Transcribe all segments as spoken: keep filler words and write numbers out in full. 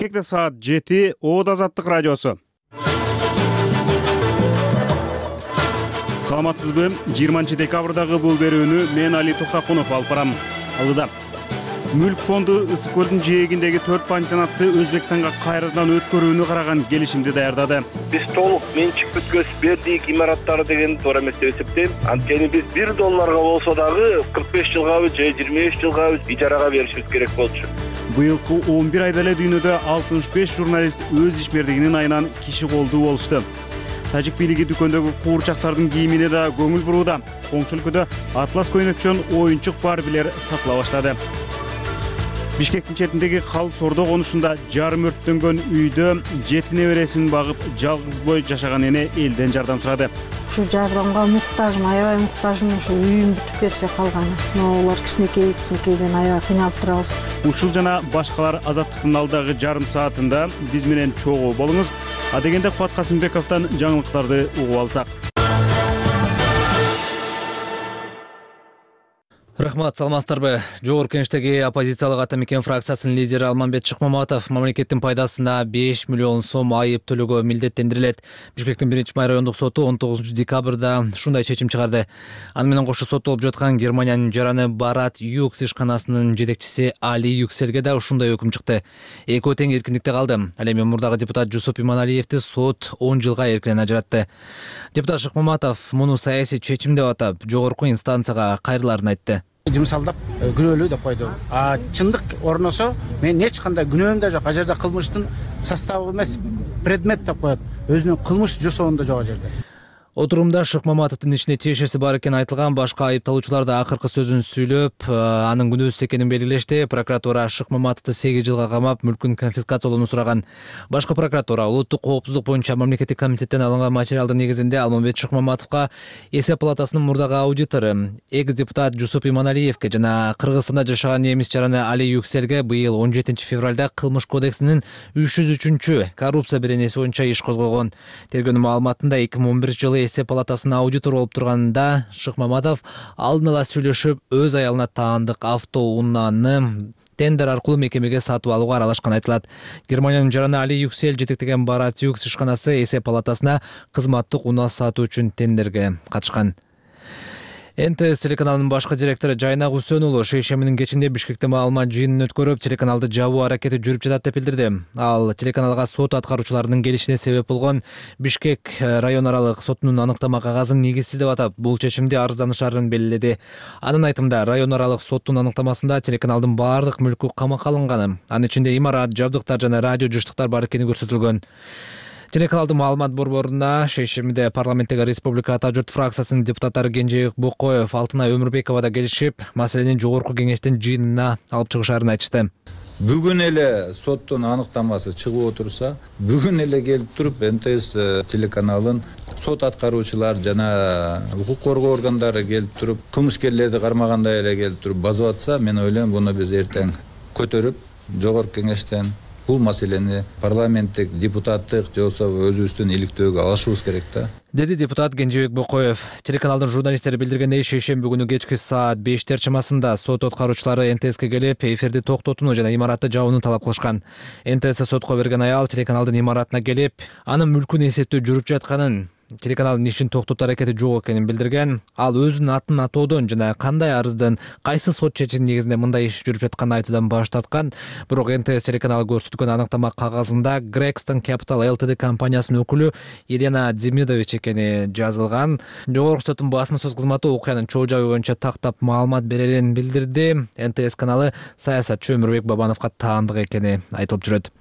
Бишкекте саат жети, Оот Азаттык радиосу. Саламатсызбы? жыйырманчы декабрдагы бул берүүнү мен Али Токтакунов алып барам. Алдыда Мүлк фонду Ысык көлдүн жээгиндеги төрт пансионатты Өзбекстанга кайрадан өткөрүүнү караган келишимди даярдады. Биз толук менчик бүткөз бердик имараттары деген туура эмес деп эсептейм. Анткени биз бир долларга болсо дагы кырк беш жылгабы же жыйырма беш жылгабы ижарага беришибиз керек болчу. Быйылкы он бир айда эле дүйнөдө алтымыш беш журналист өз ишмердигинин айынан киши колдуу болушту. Тажик бийлиги дүкөндөгү куурчактардын кийимине да көңүл бурууда. Коңшу өлкөдө атлас көйнөкчөн оюнчук Барбилер сатыла баштады. Бишкектин четиндеги Кал Сордо конушунда жарым өрттөнгөн үйдө жети небересин багып жалгыз бой жашаган эне элден жардам сурады. Ушу жардамга муктажмын, аябай муктажмын, ушу үйүм бүтүп берсе калганы. Но улар кичинекей кичинекейден аябай кыйналып турабыз. Ушул жана башкалар Азаттыктын алдагы жарым саатында биз менен чогуу болуңуз. А дегенде Кубат Касымбековдон жаңылыктарды угуп алсак. Рахмат, саламатсыздарбы? Жогорку Кеңештеги оппозициялык Ата Мекен фракциясынын лидери Алмамбет Шыкмаматов мамлекеттин пайдасына беш миллион сом айып төлөөгө милдеттендирилет. Бишкектин биринчи май райондук соту он тогузунчу декабрда ушундай чечим чыгарды. Аны менен кошо соттолуп жаткан Германиянын жараны Барат Юкс ишканасынын жетекчиси Али Юкселге да ушундай өкүм чыкты. Экөө тең эркиндикте калды. Ал эми мурдагы депутат Жусуп Иманалиевди сот он жылга эркинен ажыратты. Депутат Шыкмаматов муну саясий чечим деп атап, жогорку инстанцияга кайрыларын айтты. Жымсалдап күнөөлүү деп койду. А чындык орносо мен эч кандай күнөөм да жок. А жерде кылмыштын составы эмес, предмет деп коет. Өзүнүн кылмыш жасоонда жок жерде. Отурумда Шыкмаматовдун ишине тиешеси бар экени айтылган. Башка айыпталуучулар да акыркы сөзүн сүйлөп, анын күнөөсүз экенин белгилешти. Прокуратура Шыкмаматовду сегиз жылга камап, мүлкүн конфискациялоону сураган. Башкы прокуратура улуттук коопсуздук боюнча мамлекеттик комитеттен алынган материалдын негизинде Алмамбет Шыкмаматовго Эсеп палатасынын мурдагы аудитору, экс депутат Жусуп Иманалиевге жана Кыргызстанда жашаган немис жараны Али Юкселге быйыл он жетинчи февралда Кылмыш кодексинин үч жүз үчүнчү коррупция беренеси боюнча иш козголгон. Тергөөнүн маалыматында эки миң он биринчи жылы Эсеп палатасына аудитор болуп турганда Шыкмаматов алдын ала сүйлөшүп, өз аялына таандык автоунааны тендер аркылуу мекемеге сатып алууга аралашкан айтылат. Германиянын жараны Али Юксел жетектеген Барат Юкс ишканасы Эсеп палатасына кызматтык унаа сатуу үчүн тендерге катышкан. эн тэ эс телеканалынын башкы директору Жайнак Үсөн уулу шейшеминин кечинде Бишкекте маалымат жыйынын өткөрүп, телеканалды жабуу аракети жүрүп жатат деп билдирди. Ал телеканалга сот аткаруучуларынын келишине себеп болгон Бишкек район аралык сотунун аныктама кагазын негизсиз деп атап, бул чечимди арызданышарын белгиледи. Анын айтымында, район аралык соттун аныктамасында телеканалдын баардык мүлкү камакка алынганы, анын ичинде имарат, жабдыктар жана радио жыштыктар бар экени көрсөтүлгөн. Телеканалдын маалымат борборунда шейшемиде парламенттеги Республика Ата журт фракциясынын депутаттары Кенжебек Бокоев, Алтынай Өмүрбекова да келишип, маселени жогорку кеңештин жыйынына алып чыгышарын айтышты. Бүгүн эле соттун аныктамасы чыгып отурса, бүгүн эле келип туруп эн тэ эс телеканалын сот аткаруучулар жана укук коргоо органдары келип туруп, кылмышкерлерди кармагандай эле келип туруп базып атса, мен ойлойм буну биз эртең көтөрүп, жогорку кеңештен бул маселени парламенттик, депутаттык же болбосо өзүбүздүн иликтөөгө алышыбыз керек да. Деди депутат Кенжебек Бокоев. Телеканалдын журналисттери билдиргендей, шейшемби күнү кечки саат бештер чамасында сот аткаруучулары эн тэ эске келип, эфирди токтотууну жана имаратты жабууну талап кылышкан. эн тэ эс сотко берген аял телеканалдын имаратына келип, анын мүлкүн эсептөө жүрүп жатканын, телеканалдын ишин токтотуу аракети жок экенин билдирген. Ал өзүнүн атын атоодон жана кандай арыздын кайсы сот чечиминин негизинде мындай иш жүрүп жатканын айтуудан баш тарткан. Бирок эн тэ эс телеканалы көрсөткөн аныктама кагазында Грекстон Capital эл тэ дэ компаниясынын өкүлү Елена Демидович экени жазылган. Жогорку соттун басма сөз кызматы окуянын чоо жайы боюнча тактап маалымат берерин билдирди. эн тэ эс каналы саясатчы Өмүрбек Бабановго таандык экени айтылып жүрөт.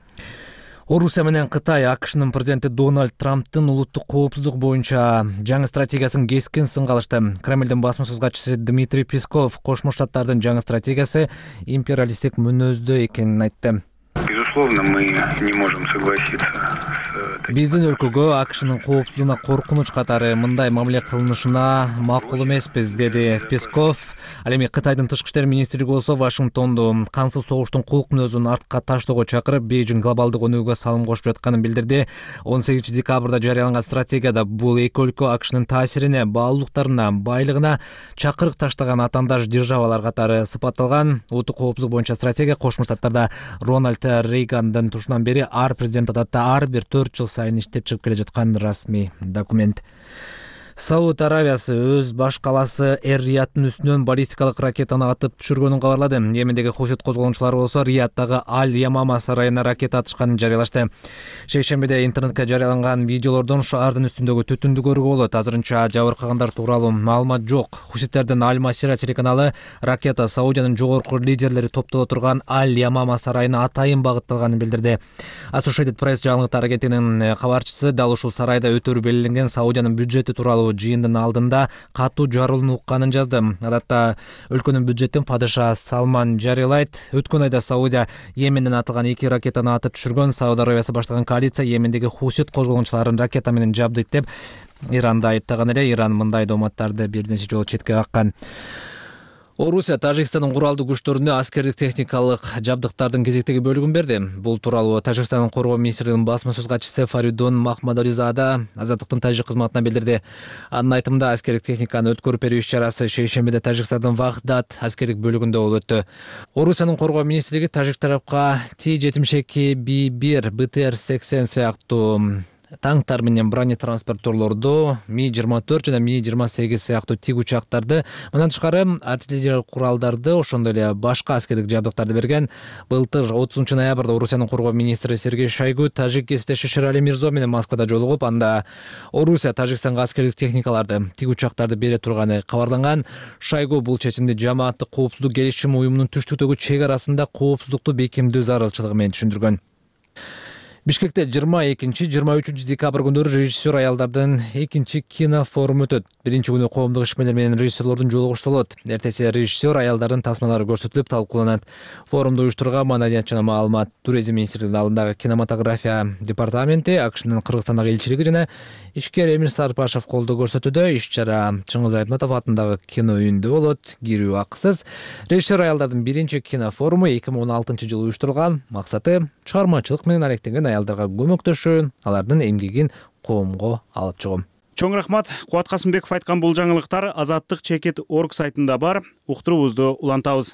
Орусия менен Кытай АКШнын президенти Дональд Трамптын улуттук коопсуздук боюнча жаңы стратегиясын кескин сынга алышты. Кремлдин басма сөз катчысы Дмитрий Песков Кошмо Штаттардын жаңы стратегиясы империалисттик мүнөздө экенин айтты. Безусловно, мы не можем согласиться с... Биздин өлкөгө АКШнын коопсуздугуна коркунуч катары мындай мамиле кылынышына макул эмеспиз, деди Песков. Ал эми Кытайдын тышкы иштер министрлиги болсо Вашингтонду кансыз согуштун кулк мүнөзүн артка таштоого чакырып, Бейжиң глобалдык өнүгүүгө салым кошуп жатканын билдирди. он сегизинчи декабрда жарыяланган стратегияда бул эки өлкө АКШнын таасирине, баалуулуктарына, байлыгына чакырык таштаган атаандаш державалар катары сыпатталган. Улуттук коопсуздук боюнча стратегия Кошмо Штаттарда Рональд Рейгандын тушунан бери ар президент адатта ар бир төрт жыл сайын иштеп чыгып келе жаткан расмий документ. Сауд Аравиясы өз баш каласы Эр-Рияттын үстүнөн баллистикалык ракетаны атып түшүргөнүн кабарлады. Йемендеги Хусит козголгончулары болсо Рияттагы Аль-Ямама сарайына ракета атышканын жарыялашты. Шейшембиде интернетке жарыяланган видеолордон шаардын үстүндөгү түтүндү көрүүгө болот. Азырынча жабыркагандар тууралуу маалымат жок. Хуситтердин Аль-Масира телеканалы ракета Саудиянын жогорку лидерлери топтоло турган Аль-Ямама сарайына атайын багытталганын билдирди. Associated Press жаңылыктар агенттигинин кабарчысы дал ушул сарайда өтөрү белгиленген Саудиянын бюджети тууралуу жыйындын алдында катуу жарылууну укканын жазды. Адатта өлкөнүн бюджетин падыша Салман жарыялайт. Өткөн айда Саудия Йеменден атылган эки ракетаны атып түшүргөн. Сауд Аравиясы баштаган коалиция Йемендеги Хусит козголгончуларын ракета менен жабдыйт деп Иранды айыптаган эле. Иран мындай дооматтарды бир нече жолу четке каккан. Орусия Тажикстандын куралдуу күчтөрүнө аскердик техникалык жабдыктардын кезектеги бөлүгүн берди. Бул тууралуу Тажикстандын коргоо министринин басма сөз катчысы Фаридун Махмадализада Азаттыктын тажик кызматына билдирди. Анын айтымында аскердик техниканы өткөрүп берүү иш-чарасы шейшембиде Тажикстандын Вахдат аскердик бөлүгүндө болуп өттү. Орусиянын коргоо министрлиги тажик тарапка Ти жетимиш эки Б бир Б Т Р сексен сыяктуу танктар менен бронетранспортерлорду Ми жыйырма төрт жана Ми жыйырма сегиз сыяктуу тик учактарды, мындан тышкары артиллериялык куралдарды, ошондой эле башка аскердик жабдыктарды берген. Былтыр отузунчу ноябрда Орусиянын коргоо министри Сергей Шойгу тажик кесиптеши Шерали Мирзо менен Москвада жолугуп, анда Орусия Тажикстанга аскердик техникаларды, тик учактарды бере турганы кабарланган. Шойгу бул чечимди жамааттык коопсуздук келишим уюмунун түштүктөгү чек арасында коопсуздукту бекемдөө зарылчылыгы менен түшүндүргөн. Бишкекте жыйырма экинчи жыйырма үчүнчү декабрь күндөрү режиссер аялдардын экинчи кинофоруму өтөт. Биринчи күнү коомдук ишмерлер менен режиссерлордун жолугушуусу болот. Эртеси режиссер аялдардын тасмалары көрсөтүлүп талкууланат. Форумду уюштурган Маданият жана маалымат туризм министрлигинин алдындагы кинематография департаменти, АКШнын Кыргызстандагы элчилиги жана ишкер Эмир Сарпашев колдоо көрсөтүүдө. Иш-чара Чыңгыз Айтматов атындагы кино үйүндө болот. Кирүү акысыз. Режиссер аялдардын биринчи кинофоруму эки миң он алтынчы жылы уюштурулган. Максаты чыгармачылык менен алектенген аялдарга көмөктөшүү, алардын эмгегин коомго алып чыгуу. Чоң рахмат. Кубат Касымбеков айткан бул жаңылыктар Азаттык чекит точка орг сайтында бар. Уктуруубузду улантабыз.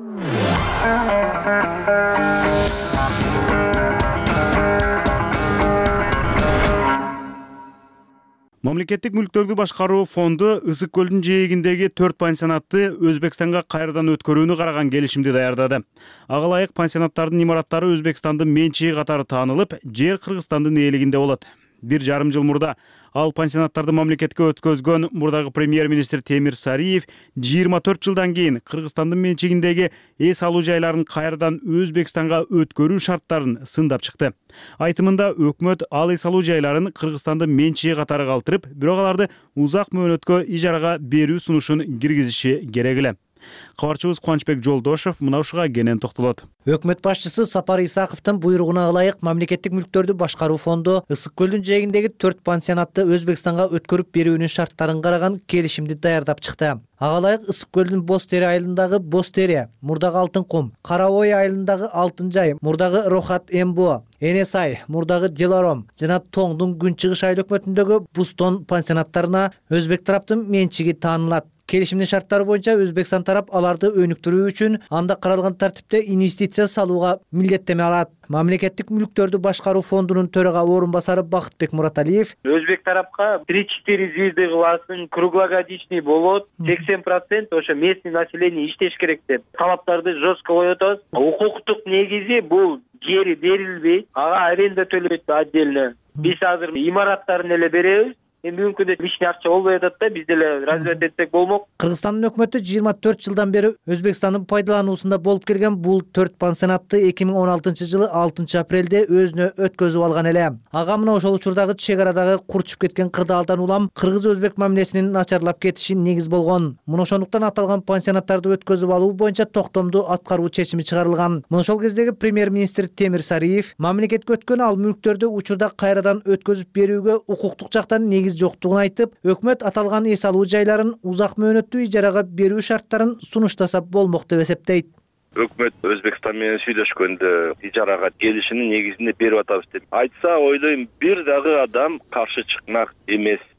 Мамлекеттик мүлктөрдү башкаруу фонду Ысык көлдүн жээгиндеги төрт пансионатты Өзбекстанга кайрадан өткөрүүнү караган келишимди даярдады. Ага ылайык пансионаттардын имараттары Өзбекстандын менчиги катары таанылып, жер Кыргызстандын ээлигинде болот. Бир жарым жыл мурда ал пансионаттарды мамлекетке өткөзгөн мурдагы премьер-министр Темир Сариев жыйырма төрт жылдан кийин Кыргызстандын менчигиндеги эс алуу жайларын кайрадан Өзбекстанга өткөрүү шарттарын сындап чыкты. Айтымында өкмөт ал эс алуу жайларын Кыргызстандын менчиги катары калтырып, бирок аларды узак мөөнөткө ижарага берүү сунушун киргизиши керек эле. Кабарчыбыз Кубанычбек Жолдошов мына ушуга кенен токтолот. Өкмөт башчысы Сапар Исаковдун буйругуна ылайык мамлекеттик мүлктөрдү башкаруу фонду Ысык көлдүн жээгиндеги төрт пансионатты Өзбекстанга өткөрүп берүүнүн шарттарын караган келишимди даярдап чыкты. Ага ылайык Ысык көлдүн Бостери айылындагы Бостери, мурдагы Алтын кум, Кара Ой айылындагы Алтын жай, мурдагы Рохат Эмбо, Энесай, мурдагы Диларом жана Тоңдун Күнчыгыш айыл өкмөтүндөгү Бустон пансионаттарына өзбек тараптын менчиги таанылат. Келишимдин шарттары боюнча Өзбекстан тарап аларды өнүктүрүү үчүн анда каралган тартипте инвестиция салууга милдеттеме алат. Мамлекеттик мүлктөрдү башкаруу фондунун төрага орун басары Бакытбек Мураталиев Өзбек тарапка три-четыре звезды кыласың, круглогодичный болот, сексен процент ошо местный население иштеш керек деп талаптарды жестко коюп атабыз. Укуктук негизи бул жери берилбейт, ага аренда төлөйт отдельно. Биз азыр имараттарын эле беребиз. Эми бүгүнкү күндө лишний акча болбой атат да, биз деле развивать этсек болмок. Кыргызстандын өкмөтү жыйырма төрт жылдан бери Өзбекстандын пайдалануусунда болуп келген бул төрт пансионатты эки миң он алтынчы жылы алтынчы апрелде өзүнө өткөзүп алган эле. Ага мына ошол учурдагы чек арадагы курчуп кеткен кырдаалдан улам кыргыз-өзбек мамилесинин начарлап кетиши негиз болгон. Мына ошондуктан аталган пансионаттарды өткөзүп алуу боюнча токтомду аткаруу чечими чыгарылган. Мына ошол кездеги премьер-министр Темир Сариев мамлекетке өткөн ал мүлктөрдү учурда кайрадан өткөзүп берүүгө укуктук жактан негиз жоктугун айтып, өкмөт аталган эс алуу жайларын узак мөөнөттүү ижарага берүү шарттарын сунуштаса болмок деп эсептейт. Өкмөт Өзбекстан менен сүйлөшкөндө ижарага келишимдин негизинде берип атабыз деп айтса, ойлойм бир дагы адам каршы чыкмак эмес.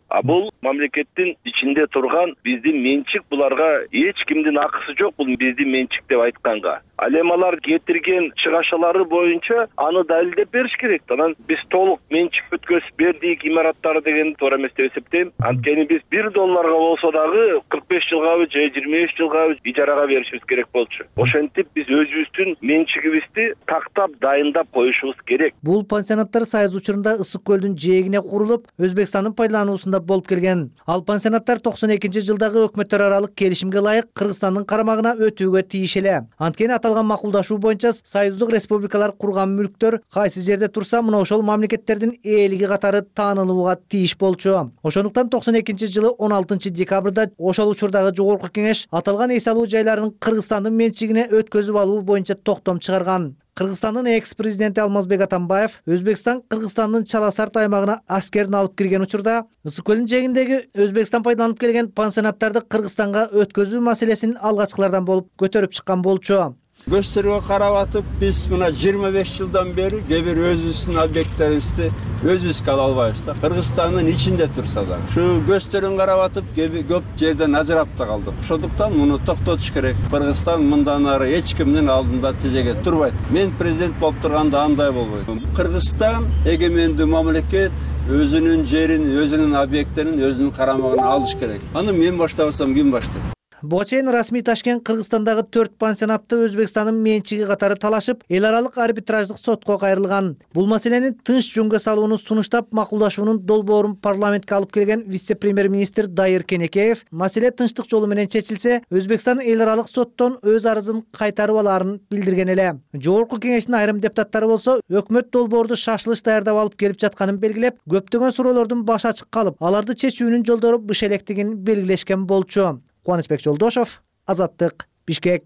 А бул мамлекеттин ичинде турган биздин менчик, буларга эч кимдин акысы жок, бул биздин менчик деп айтканга. Ал эми алар кетирген чыгашалары боюнча аны далилдеп бериш керек. Анан биз толук менчик бүткөзүп бердик имараттары деген туура эмес деп эсептейм. Анткени биз бир долларга болсо дагы кырк беш жылгабы же жыйырма беш жылгабы ижарага беришибиз керек болчу. Ошентип биз өзүбүздүн менчигибизди тактап дайындап коюшубуз керек. Бул пансионаттар Союз учурунда Ысык көлдүн жээгине курулуп, Өзбекстандын пайдалануусунда болуп келген. Ал пансионаттар токсон экинчи жылдагы өкмөттөр аралык келишимге ылайык Кыргызстандын карамагына өтүүгө тийиш эле. Анткени аталган макулдашуу боюнча Союздук республикалар курган мүлктөр кайсы жерде турса, мына ошол мамлекеттердин ээлиги катары таанылууга тийиш болчу. Ошондуктан токсон экинчи жылы он алтынчы декабрда ошол учурдагы жогорку кеңеш аталган эс алуу жайларын Кыргызстандын менчигине өткөзүп алуу боюнча токтом чыгарган. Кыргызстандын экс-президенти Алмазбек Атамбаев Өзбекстан Кыргызстандын Чаласарт аймагына аскерин алып кирген учурда Ысык көлүнүн жээгиндеги Өзбекстан пайдаланып келген пансионаттарды Кыргызстанга өткөзүү маселесин алгачкылардан болуп көтөрүп чыккан болчу. Gösteriye karab atıp biz buna yirmi beş yıldan beri gebir özüsün obyektlerimizi özüs kala albayız da Kırgızistan'ın içinde tursa da. Şu gösterin karab atıp gebi köp yerden ajırap da kaldık. Şoduktan bunu toktotуш керек. Kırgızistan mından arı hiç kimnin aldığında tezege turbaydı. Men prezident bolup turganda андай bolboydu. Kırgızistan egemendi mamleket özünün jerin, özünün obyektlerin, özünün karamagını alış керек. Аны men baştabasam kim başlaydı? Буга чейин расмий Ташкент Кыргызстандагы төрт пансионатты Өзбекстандын менчиги катары талашып, эл аралык арбитраждык сотко кайрылган. Бул маселени тынч жөнгө салууну сунуштап, макулдашуунун долбоорун парламентке алып келген вице-премьер-министр Дайыр Кенекеев, маселе тынчтык жолу менен чечилсе, Өзбекстан эл аралык соттон өз арызын кайтарып алаарын билдирген эле. Жогорку кеңештин айрым депутаттары болсо, өкмөт долбоорду шашылыш даярдап алып келип жатканын белгилеп, көптөгөн суроолордун башы ачык калып, аларды чечүүнүн жолдору быш электигин белгилешкен болчу. Кубанычбек Жолдошов, Азаттык, Бишкек.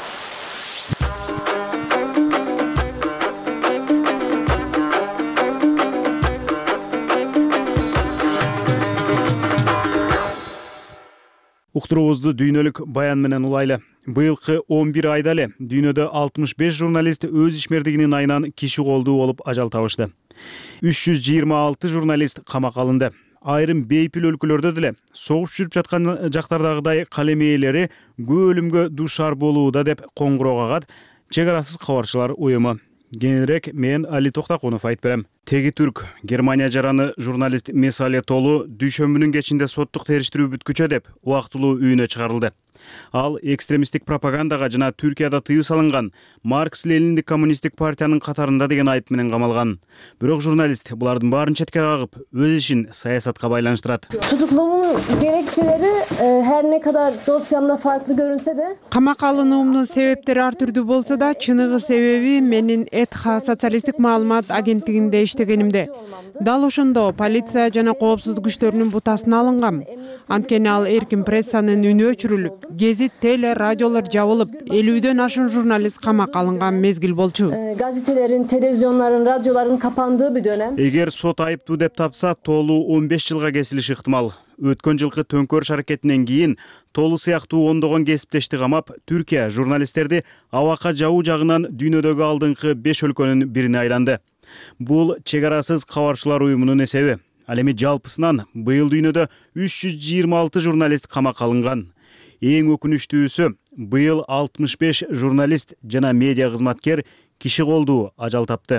Уктуруубузду дүйнөлүк баян менен улайлы. Быйылкы он бир айда эле дүйнөдө алтымыш беш журналист өз ишмердигинин айынан киши колдуу болуп ажал табышты. үч жүз жыйырма алты журналист камакка алынды. Айрым бейпил өлкөлөрдө деле согуш жүрүп жаткан жактардагыдай калем ээлери көп өлүмгө дуушар болууда деп коңгуроо кагат Чек арасыз кабарчылар уюму. Кененирээк мен Али Токтакунов айтып берем. Теги түрк Германия жараны журналист Месале Толу дүйшөмбүнүн кечинде соттук териштирүү бүткүчө деп убактылуу үйүнө чыгарылды. Ал экстремисттик пропагандага жана Түркияда тыюу салынган Маркс-Лениндик коммунисттик партиянын катарында деген айып менен камалган. Бирок журналист булардын баарын четке кагып, өз ишин саясатка байланыштырат. Tutukluğumun gerekçeleri e, her ne kadar dosyamda farklı görünse de камакка алынуумдун себептери ар түрдүү болсо да, чыныгы себеби менин Этха социалисттик маалымат агенттигинде иштегенимде. Дал ошондо полиция жана коопсуздук күчтөрүнүн бутасына алынгам. Анткени ал эркин прессанын үнү өчүрүлүп, гезит, теле, радиолор жабылып, элүүдөн ашын журналист камакка алынган мезгил болчу. Gazetelerin, televizyonların, radyoların kapandığı bir dönem. Эгер сот айыптуу деп тапса, Толу он беш жылга кесилиши ыктымал. Өткөн жылкы төңкөрүш аракетинен кийин Толу сыяктуу ондогон кесиптешти камап, Түркия журналисттерди абакка жабуу жагынан дүйнөдөгү алдыңкы беш өлкөнүн бирине айланды. Бул Чек арасыз кабарчылар уюмунун эсеби. Ал эми жалпысынан быйыл дүйнөдө үч жүз жыйырма алты журналист камакка алынган. Эң өкүнүчтүүсү, быйыл алтымыш беш журналист жана медиа кызматкер киши колдуу ажал тапты.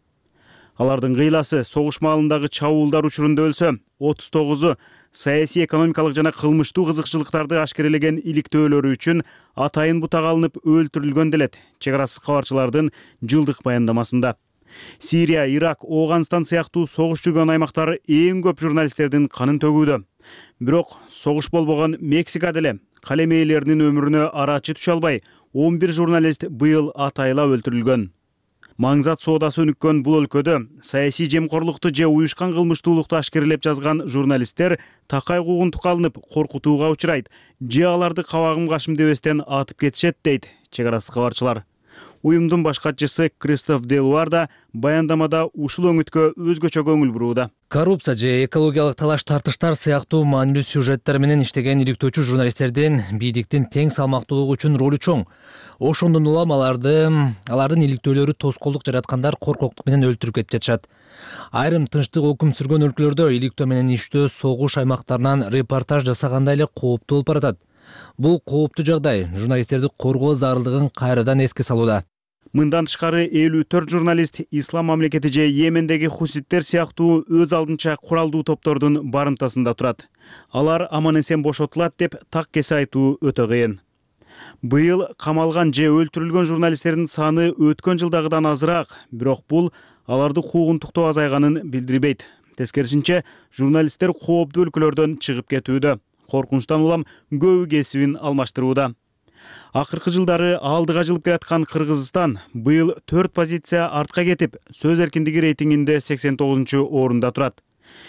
Алардын кыйласы согуш маалындагы чабуулдар учурунда өлсө, отуз тогузу саясий, экономикалык жана кылмыштуу кызыкчылыктарды ашкерелеген иликтөөлөрү үчүн атайын бутага алынып өлтүрүлгөн делет Чек арасыз кабарчылардын жылдык баяндамасында. Сирия, Ирак, Ооганстан сыяктуу согуш жүргөн аймактар эң көп журналисттердин канын төгүүдө. Бирок согуш болбогон Мексика деле калем ээлеринин өмүрүнө арачы түшө албай, он бир журналист быйыл атайлап өлтүрүлгөн. Маңзат соодасы өнүккөн бул өлкөдө саясий жемкорлукту же уюшкан кылмыштуулукту ашкерелеп жазган журналисттер такай куугунтукка алынып коркутууга учурайт, же аларды кабагым кашым дебестен атып кетишет дейт Чек арасыз кабарчылар. Уюмдун баш катчысы Кристоф Делуар да баяндамада ушул өңүткө өзгөчө көңүл бурууда. Коррупция же экологиялык талаш тартыштар сыяктуу маанилүү сюжеттер менен иштеген иликтөөчү журналисттердин бийликтин тең салмактуулугу үчүн ролу чоң. Ошондон улам аларды алардын иликтөөлөрү тоскоолдук жараткандар коркоктук менен өлтүрүп кетип жатышат. Айрым тынчтык өкүм сүргөн өлкөлөрдө иликтөө менен иштөө согуш аймактарынан репортаж жасагандай эле кооптуу болуп баратат. Бул кооптуу жагдай журналисттерди коргоо зарылдыгын кайрадан эске салууда. Мындан тышкары элүү төрт журналист ислам мамлекети же Йемендеги хуситтер сыяктуу өз алдынча куралдуу топтордун барымтасында турат. Алар аман-эсен бошотулат деп так кесе айтуу өтө кыйын. Быйыл камалган же өлтүрүлгөн журналисттердин саны өткөн жылдагыдан азыраак, бирок бул аларды куугунтуктоо азайганын билдирбейт. Тескерисинче, журналисттер кооптуу өлкөлөрдөн чыгып кетүүдө, коркунучтан улам көбү кесибин алмаштырууда. Акыркы жылдары алдыга жылып келаткан Кыргызстан быйыл төрт позиция артка кетип, сөз эркиндиги рейтингинде сексен тогузунчу орунда турат.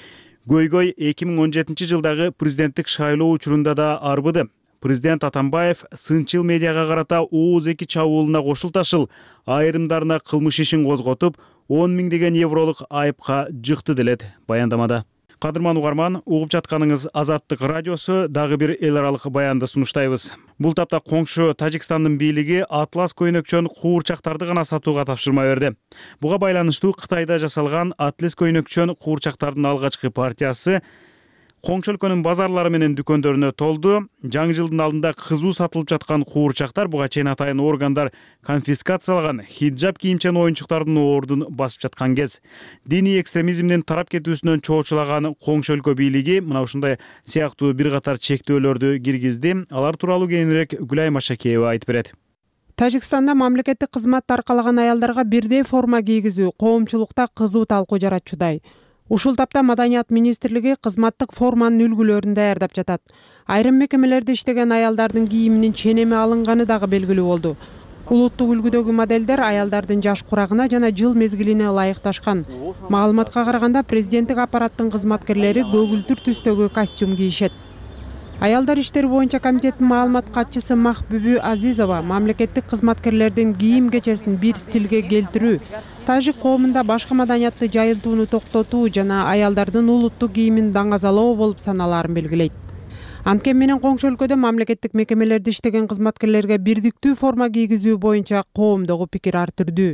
Көйгөй эки миң он жетинчи жылдагы президенттик шайлоо учурунда да арбыды. Президент Атамбаев сынчыл медиага карата ооз эки чабуулуна кошул ташыл айрымдарына кылмыш ишин козготуп, он миңдеген евролук айыпка жыкты делет баяндамада. Кадырман угарман, угуп жатканыңыз Азаттык радиосу, дагы бир эл аралык баянды сунуштайбыз. Бул тапта коңшу Тажикстандын бийлиги атлас көйнөкчөн куурчактарды гана сатууга тапшырма берди. Буга байланыштуу Кытайда жасалган атлас көйнөкчөн куурчактардын алгачкы партиясы коңшу өлкөнүн базарлары менен дүкөндөрүнө толду. Жаңы жылдын алдында кызуу сатылып жаткан куурчактар буга чейин атайын органдар конфискациялган хиджаб кийимчен оюнчуктардын ордун басып жаткан кез. Диний экстремизмдин тарап кетүүсүнөн чоочулаган коңшу өлкө бийлиги мына ушундай сыяктуу бир катар чектөөлөрдү киргизди. Алар тууралуу кийинирээк Гүлай Машакеева айтып берет. Тажикстанда мамлекеттик кызмат таркалаган аялдарга бирдей форма кийгизүү коомчулукта кызуу талкуу жаратчудай. Ушул тапта Маданият министрлиги кызматтык форманын үлгүлөрүн даярдап жатат. Айрым мекемелерде иштеген аялдардын кийиминин ченеми алынганы дагы белгилүү болду. Улуттук үлгүдөгү моделдер аялдардын жаш курагына жана жыл мезгилине ылайыкташкан. Маалыматка караганда президенттик аппараттын кызматкерлери көгүлтүр түстөгү костюм кийишет. Аялдар иштери боюнча комитеттин маалымат катчысы Махбүбү Азизова мамлекеттик кызматкерлердин кийим кечесин бир стилге келтирүү, тажик коомунда башка маданиятты жайылтууну токтотуу жана аялдардын улуттук кийимин даңазалоо болуп саналаарын белгилейт. Анткени менен коңшу өлкөдө мамлекеттик мекемелерде иштеген кызматкерлерге бирдиктүү форма кийгизүү боюнча коомдогу пикир ар түрдүү.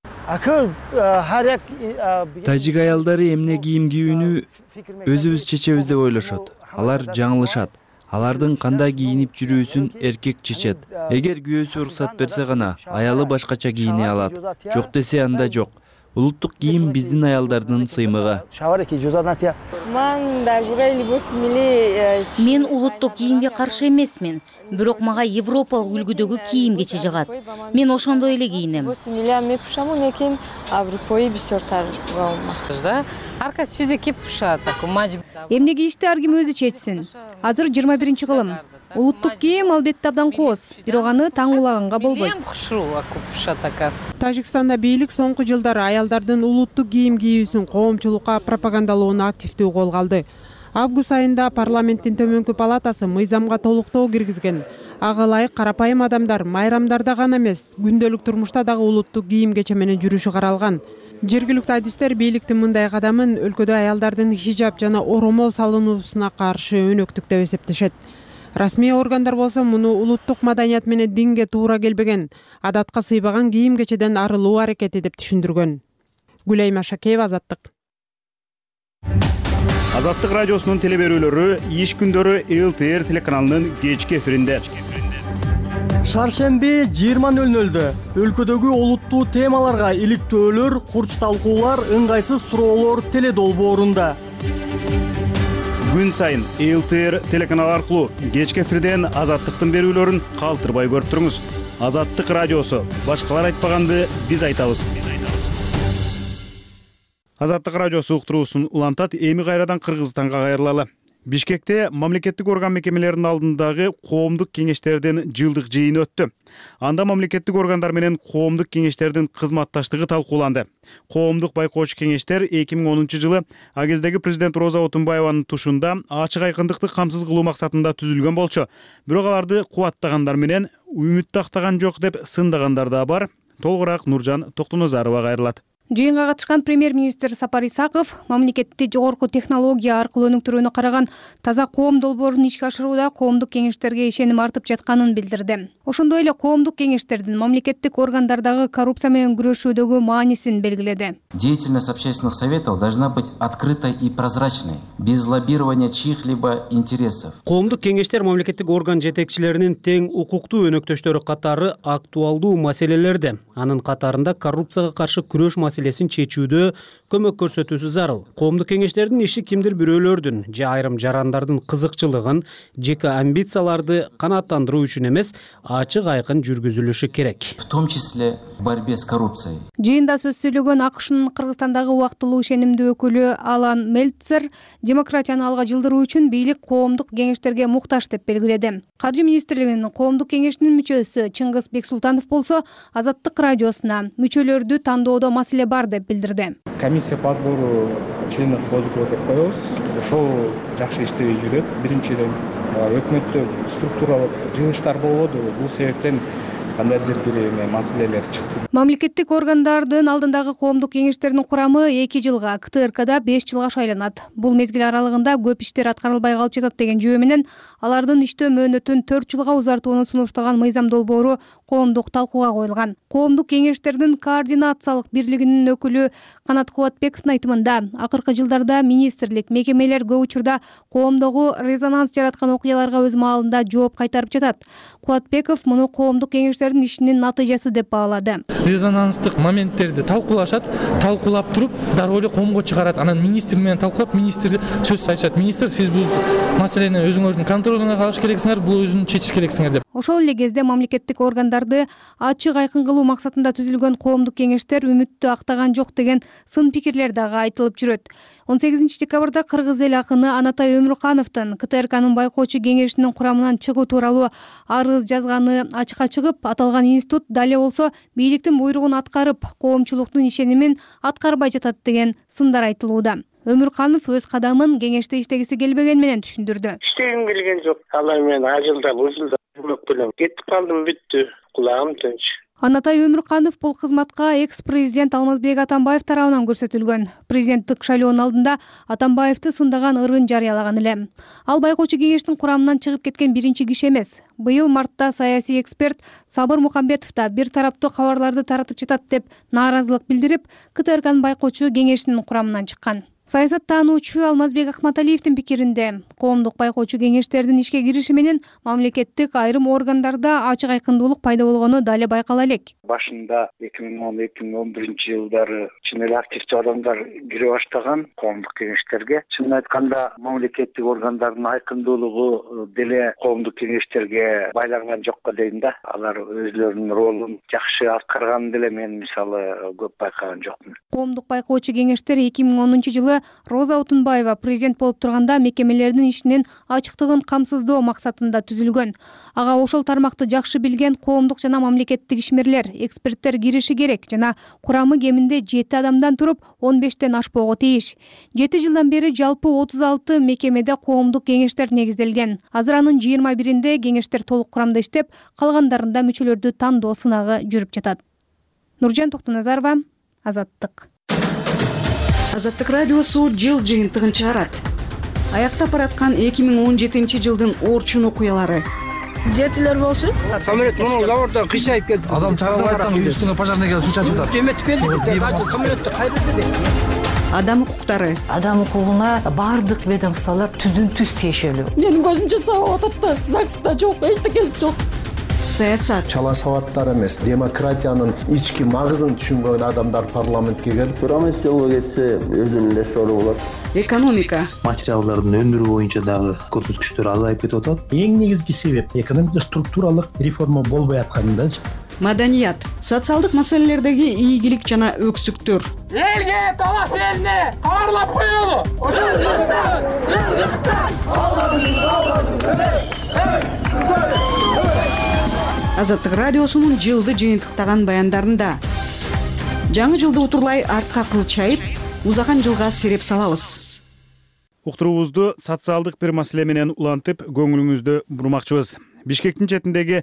Тажик аялдары эмне кийим кийүүнү өзүбүз чечебиз деп ойлошот. Алар жаңылышат. Алардын кандай кийинип жүрүүсүн эркек чечет. Эгер күйөөсү уруксат берсе гана аялы башкача кийине алат. Жок десе анда жок. Улуттук кийим биздин аялдардын сыймыгы. Мен улуттук кийимге каршы эмесмин, бирок мага европалык үлгүдөгү кийим кече жагат. Мен ошондой эле кийинем. Эмне кийишти ар ким өзү чечсин. Азыр жыйырма биринчи кылым. Улуттук кийим албетте абдан кооз, бирок аны таң улаганга болбойт. Тажикстанда бийлик соңку жылдары аялдардын улуттук кийим кийүүсүн коомчулукка пропагандалоону активдүү колго алды. Август айында парламенттин төмөнкү палатасы мыйзамга толуктоо киргизген. Ага ылайык карапайым адамдар майрамдарда гана эмес, күндөлүк турмушта дагы улуттук кийим кече менен жүрүшү каралган. Жергиликтүү адистер бийликтин мындай кадамын өлкөдө аялдардын хижаб жана оромол салынуусуна каршы өнөктүк деп эсептешет. Расмий органдар болсо муну улуттук маданият менен динге туура келбеген, адатка сыйбаган кийим кечеден арылуу аракети деп түшүндүргөн. Гүлай Машакеева, Азаттык. Азаттык радиосунун телеберүүлөрү иш күндөрү эл тэ эр телеканалынын кечки эфиринде. Шаршемби жыйырма нөл нөлдө өлкөдөгү олуттуу темаларга иликтөөлөр, курч талкуулар, ыңгайсыз суроолор теле долбоорунда. Күн сайын эл тэ эр телеканалы аркылуу кечки эфирден Азаттыктын берүүлөрүн калтырбай көрүп туруңуз. Азаттык радиосу. Башкалар айтпаганды биз айтабыз. Азаттык радиосу уктуруусун улантат. Эми кайрадан Кыргызстанга кайрылалы. Бишкекте мамлекеттик орган мекемелеринин алдындагы коомдук кеңештердин жылдык жыйыны өттү. Анда мамлекеттик органдар менен коомдук кеңештердин кызматташтыгы талкууланды. Коомдук байкоочу кеңештер эки миң онунчу жылы а кездеги президент Роза Отунбаеванын тушунда ачык айкындыкты камсыз кылуу максатында түзүлгөн болчу. Бирок аларды кубаттагандар менен үмүт тактаган жок деп сындагандар да бар. толугураак Нуржан Токтоназарова кайрылат. Жыйынга катышкан премьер-министр Сапар Исаков мамлекетти жогорку технология аркылуу өнүктүрүүнү караган таза коом долбоорун ишке ашырууда коомдук кеңештерге ишеним артып жатканын билдирди. Ошондой эле коомдук кеңештердин мамлекеттик органдардагы коррупция менен күрөшүүдөгү маанисин белгиледи. Деятельность общественных советов должна быть открытой и прозрачной, без лоббирования чьих-либо интересов. Коомдук кеңештер мамлекеттик орган жетекчилеринин тең укуктуу өнөктөштөрү катары актуалдуу маселелерде, анын катарында коррупцияга каршы күрөш маселесин чечүүдө көмөк көрсөтүүсү зарыл. Коомдук кеңештердин иши кимдир бирөөлөрдүн же айрым жарандардын кызыкчылыгын, жеке амбицияларды канааттандыруу үчүн эмес, ачык айкын жүргүзүлүшү керек. В том числе в борьбе с коррупцией. Жыйында сөз сөйлөгөн АКШнын Кыргызстандагы убактылуу ишенимдүү өкүлү Алан Мельцер демократияны алга жылдыруу үчүн бийлик коомдук кеңештерге муктаж деп белгиледи. Каржы министрлигинин коомдук кеңешинин мүчөсү Чыңгыз Бексултанов болсо Азаттык радиосуна мүчөлөрдү тандоодо маселе бар деп билдирди. Комиссия по отбору членов ОЗКО деп коебуз. Ошол жакшы иштебей жүрөт. Биринчиден өкмөттө структуралык жыгылыштар болбоду. Бул себептен кандайдыр бир маселелер чыкты. Мамлекеттик органдардын алдындагы коомдук кеңештердин курамы эки жылга, КТРКда беш жылга шайланат. Бул мезгил аралыгында көп иштер аткарылбай калып жатат деген жөө менен алардын иштөө мөөнөтүн төрт жылга узартууну сунуштаган мыйзам долбоору коомдук талкууга коюлган. Коомдук кеңештердин координациялык бирлигинин өкүлү Канат Кубатбековдун айтымында, акыркы жылдарда министрлик, мекемелер көп учурда коомдогу резонанс жараткан окуяларга өз маалында жооп кайтарып жатат. Кубатбеков муну коомдук кеңештердин ишинин натыйжасы деп баалады. Резонанстык моменттерди талкуулашат, талкуулап туруп, дароо эле коомго чыгарат. Анан министр менен талкуулап, министр сөз айтат. Министр, сиз бул маселени өзүңөрдүн контролуңа алыш керексиңер, бул өзүн чечиш керексиңер деп. Ошол эле кезде мамлекеттик органдарды ачык айкын кылуу максатында түзүлгөн коомдук кеңештер үмүттү актаган жок деген сын пикирлер дагы айтылып жүрөт. он сегизинчи декабрда кыргыз эл акыны Анатай Өмүркановдун КТРКнын байкоочу кеңешинин курамынан чыгуу тууралуу арыз жазганы ачыкка чыгып, аталган институт дале болсо бийликтин буйругун аткарып, коомчулуктун ишенимин аткарбай жатат деген сындар айтылууда. Өмүрканов өз кадамын кеңеште иштегиси келбеген менен түшүндүрдү. Иштегим келген жок. Алар мен ажылда, бузулда көмөк белән кетип калдым, бүттү. Кулагым тынч. Анатай Өмүрканов бул кызматка экс-президент Алмазбек Атамбаев тарабынан көрсөтүлгөн. Президенттик шайлоонун алдында Атамбаевди сындаган ырын жарыялаган эле. Ал байкоочу кеңештин курамынан чыгып кеткен биринчи киши эмес. Быйыл мартта саясий эксперт Сабыр Мукамбетов да бир тараптуу кабарларды таратып жатат деп нааразылык билдирип, КТРКнын байкоочу кеңешинин курамынан чыккан. Саясаттануучу Алмазбек Акматалиевдин пикиринде, коомдук байкоочу кеңештердин ишке кириши менен мамлекеттик айрым органдарда ачык айкындуулук пайда болгону дале байкала элек. Башында эки миң он эки миң он биринчи жылдары чын эле активдүү адамдар кире баштаган коомдук кеңештерге. Чынын айтканда, мамлекеттик органдардын айкындуулугу деле коомдук кеңештерге байланган жокко дейм да. Алар өзлөрүнүн ролун жакшы аткарган деле мен мисалы көп байкаган жокмун. Коомдук байкоочу кеңештер эки миң онунчу жылы Роза Утунбаева президент болуп турганда мекемелердин ишинин ачыктыгын камсыздоо максатында түзүлгөн. Ага ошол тармакты жакшы билген коомдук жана мамлекеттик ишмерлер, эксперттер кириши керек жана курамы кеминде жети адамдан туруп он бештен ашпоого тийиш. жети жылдан бери жалпы отуз алты мекемеде коомдук кеңештер негизделген. Азыр анын жыйырма биринде кеңештер толук курамда иштеп, калгандарында мүчөлөрдү тандоо сынагы жүрүп жатат. Нуржан Токтоназарова, Азаттык. Азаттык радиосу жыл жыйынтыгын чыгарат. Аяктап бараткан эки миң он жетинчи жылдын орчун окуялары. Жетилер болчу. Самолет мына заводдон кыйшайып келди. Адам чыгарып айтсаң, үстүңө пожарный келип суу чачып атат. Эметип келди. Самолетту кайрылды. Адам укуктары. Адам укугуна бардык ведомстволор түздүн түз тиешелүү. Менин көзүмчө сабап атат да, ЗАГСта жок, эчтекеси жок. Саясат. Чала сабаттар эмес, демократиянын ички магызын түшүнгөн адамдар парламентке келип, Рамес жолго кетсе, өзүнүн эле сору болот. Экономика. Материалдардын өндүрүү боюнча дагы көрсөткүчтөр азайып кетип атат. Эң негизги себеп экономикада структуралык реформа болбой атканында. Маданият. Социалдык маселелердеги ийгилик жана өксүктөр. Элге, талас элине кабарлап коелу. Кыргызстан, Кыргызстан, Азаттык радиосунун жылды жыйынтыктаган баяндарында жаңы жылды утурлай артка кылчайып, узаган жылга сереп салабыз. Уктуруубузду социалдык бир маселе менен улантып, көңүлүңүздү бурмакчыбыз. Бишкектин четиндеги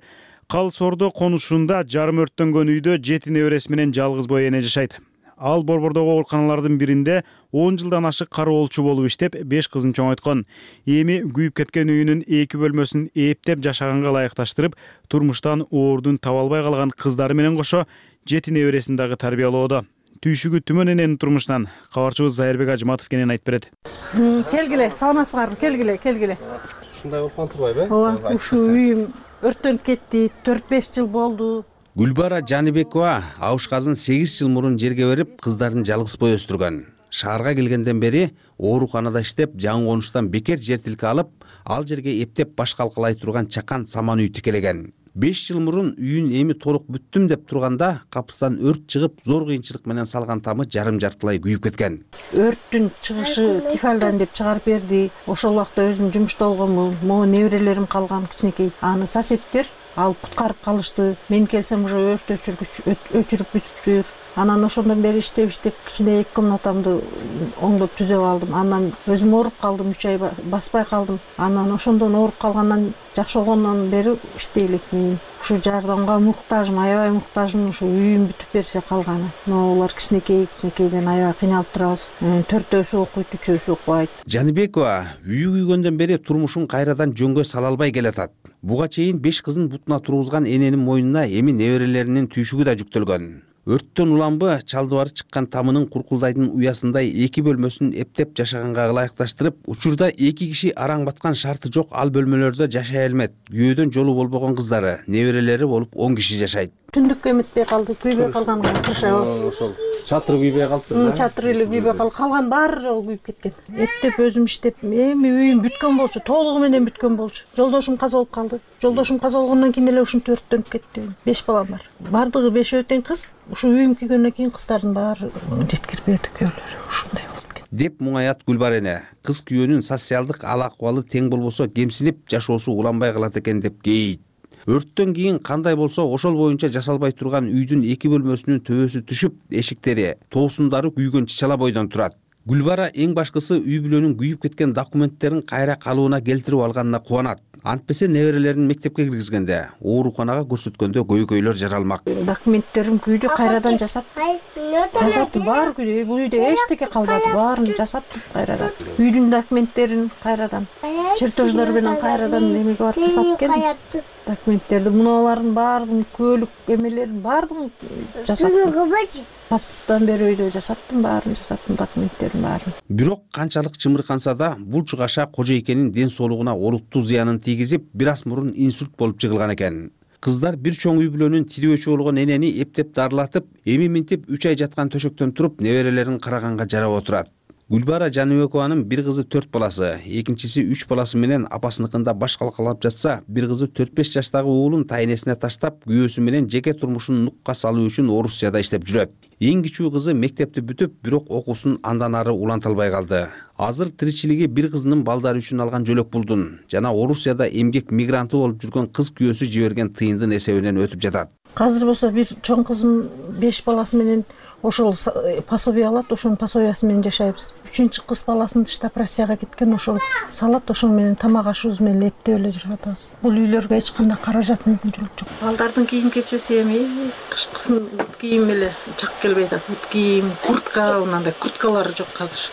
Кал Сордо конушунда жарым өрттөнгөн үйдө жети небереси менен жалгыз бой эне жашайт. Ал Борбордогу ооруканалардын биринде он жылдан ашык кароолчу болуп иштеп, беш кызын чоңойткон. Эми күйүп кеткен үйүнүн эки бөлмөсүн эптеп жашаганга ылайыкташтырып, турмуштан оордун таба албай калган кыздары менен кошо жети небересин дагы тарбиялоодо. Түйшүгү түмөн эненин турмушунан кабарчыбыз Зайырбек Ажыматов кенен айтып берет. Келгиле, саламатсыздарбы? Келгиле, келгиле. Ушундай болуп калып турбайбы? Ооба, ушу үйүм өрттөнүп кетти, төрт беш жыл болду. Гүлбара Жаныбекова абышказын сегиз жыл мурун жерге берип, кыздарын жалгыз бой өстүргөн. Шаарга келгенден бери ооруканада иштеп, жаңы конуштан бекер жер тилке алып, ал жерге эптеп баш калкалай турган чакан саман үй тикелеген. беш жыл мурун үйүн эми толук бүттүм деп турганда, капысынан өрт чыгып, зор кыйынчылык менен салган тамы жарым жартылай күйүп кеткен. Өрттүн чыгышы Тифалдан деп чыгарып берди. Ошол убакта өзүм жумушта болгонмун. Могу неберелерим калган кичинекей. Аны соседтер алып куткарып калышты. Мен келсем уже өрт өчүргүч өчүрүп бүтүптүр. Анан ошондон бери иштеп иштеп кичине эки комнатамды оңдоп түзөп алдым. Анан өзүм ооруп калдым, үч ай баспай калдым. Анан ошондон ооруп калгандан жакшы болгондон бери иштей элекмин. Ушу жардамга муктажмын, аябай муктажмын. Ушу үйүм бүтүп берсе калганы. Могулар кичинекей кичинекейден аябай кыйналып турабыз. Төртөөсү окуйт, үчөөсү окубайт. Жаныбекова үйү күйгөндөн бери турмушун кайрадан жөнгө сала албай келатат. Буга чейин беш кызын бутуна тургузган эненин мойнуна эми неберелеринин түйшүгү да жүктөлгөн. Өрттөн уламбы чалдыбары чыккан тамынын куркулдайдын уясындай эки бөлмөсүн эптеп жашаганга ылайыкташтырып, учурда эки киши араң баткан шарты жок ал бөлмөлөрдө жашай алмайт. Күйөөдөн жолу болбогон кыздары, неберелери болуп он киши жашайт. Түндүккө эметпей калды, күйбөй калганга кыршабы. Ошол чатыры күйбөй калды. Чатыры эле күйбөй калды. Калган баары жолу күйүп кеткен. Эптеп өзүм иштеп, эми үйүм бүткөн болчу, толугу менен бүткөн болчу. Жолдошум каза болуп калды. Жолдошум каза болгондон кийин эле ушинтип өрттөнүп кетти. беш балам бар. Бардыгы бешөө тең кыз. Ушу үйүм күйгөндөн кийин кыздардын баары жеткирип берди, күйөөлөрү ушундай болуп кетти. Деп муңаят Гүлбара эне. Кыз күйөөнүн социалдык ал акыбалы тең болбосо кемсинип жашоосу уланбай калат экен деп кейит. Өрттөн кийин кандай болсо ошол боюнча жасалбай турган үйдүн эки бөлмөсүнүн төбөсү түшүп, эшиктери, тоосундары күйгөн чычала бойдон турат. Гүлбара эң башкысы үй бүлөнүн күйүп кеткен документтерин кайра калыбына келтирип алганына кубанат. Антпесе неберелерин мектепке киргизгенде, ооруканага көрсөткөндө көйгөйлөр жаралмак. Документтерим күйдү, кайрадан жасап. Жасаттым, баары күйдү. Бул үйдө эчтеке калбады, баарын жасаттым кайрадан. Үйдүн документтерин кайрадан, чертеждор менен кайрадан эмеге барып жасап келдим. Документтерди, муналардын баарын, көлүк эмелерин баарын жасаттым. Паспорттан бери үйдө жасаттым, баарын жасаттым, документтерин баарын. Бирок канчалык чымырканса да, бул чыгаша кожойкенин ден соолугуна олуттуу зыянын тийгизип, бир аз мурун инсульт болуп жыгылган экен. Кыздар бир чоң үй бүлөнүн тирөөчү болгон энени эптеп дарылатып, эми минтип үч ай жаткан төшөктөн туруп, неберелерин караганга жарап отурат. Гүлбара Жаныбекованын бир кызы төрт баласы, экинчиси үч баласы менен апасыныкында баш калкалап жатса, бир кызы төрт беш жаштагы уулун тайнесине таштап, күйөөсү менен жеке турмушун нукка салуу үчүн Орусияда иштеп жүрөт. Эң кичүү кызы мектепти бүтүп, бирок окуусун андан ары уланта албай калды. Азыр тиричилиги бир кызынын балдары үчүн алган жөлөк пулдун жана Орусияда эмгек мигранты болуп жүргөн кыз күйөөсү жиберген тыйындын эсебинен өтүп жатат. Азыр болсо бир чоң кызым беш баласы менен ошол пособие алат, ошонун пособиясы менен жашайбыз. Үчүнчү кыз баласын таштап Россияга кеткен, ошол салат, ошол менен тамак ашыбыз менен эптеп эле жашап атабыз. Бул үйлөргө эч кандай каражат мүмкүнчүлүк жок. Балдардын кийим кечеси эми кышкысын кийим эле жак келбей атат. Кийим, куртка, мындай курткалары жок азыр.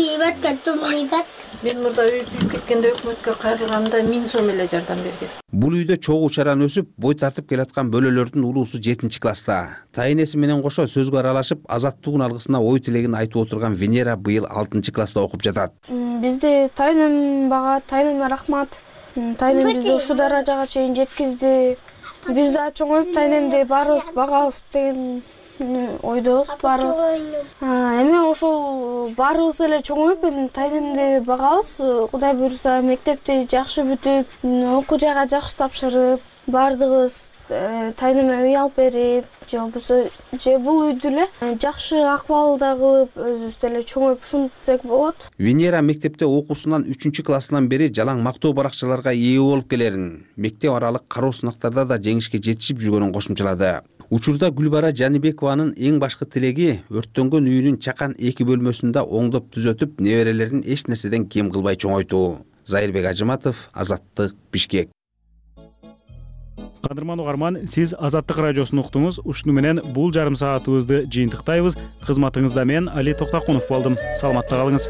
Мен мурда үй күйүп кеткенде өкмөткө кайрылганда миң сом эле жардам берген. Бул үйдө чогуу чаран өсүп, бой тартып келаткан бөлөлөрдүн улуусу жетинчи класста. Тайнеси менен кошо сөзгө аралашып, азаттыгын алгысына ой тилегин айтып отурган Венера быйыл алтынчы класста окуп жатат. Бизди тайнем багат, тайнеме рахмат. Тайнем бизди ушул даражага чейин жеткизди. Биз да чоңоюп тайнемди баарыбыз багабыз деген ойдобуз баарыбыз. Эми ошол баарыбыз эле чоңоюп, эми тайнемди багабыз. Кудай буйруса, мектепти жакшы бүтүп, окуу жайга жакшы тапшырып, баардыгыбыз тайнеме үй алып берип, же болбосо же бул үйдү эле жакшы акыбалда кылып, өзүбүз деле чоңоюп ушинтсек болот. Венера мектепте окуусунан үчүнчү классынан бери жалаң мактоо баракчаларга ээ болуп келерин, мектеп аралык кароо сынактарда да жеңишке жетишип жүргөнүн кошумчалады. Учурда Гүлбара Жаныбекованын эң башкы тилеги өрттөнгөн үйүнүн чакан эки бөлмөсүндө оңдоп түзөтүп, неберелерин эч нерседен кем кылбай чоңойтуу. Зайырбек Ажыматов, Азаттык, Бишкек. Кадырман угарман, сиз Азаттык радиосун уктуңуз. Ушуну менен бул жарым саатыбызды жыйынтыктайбыз. Кызматыңызда мен Али Токтакунов болдум. Саламатта калыңыз.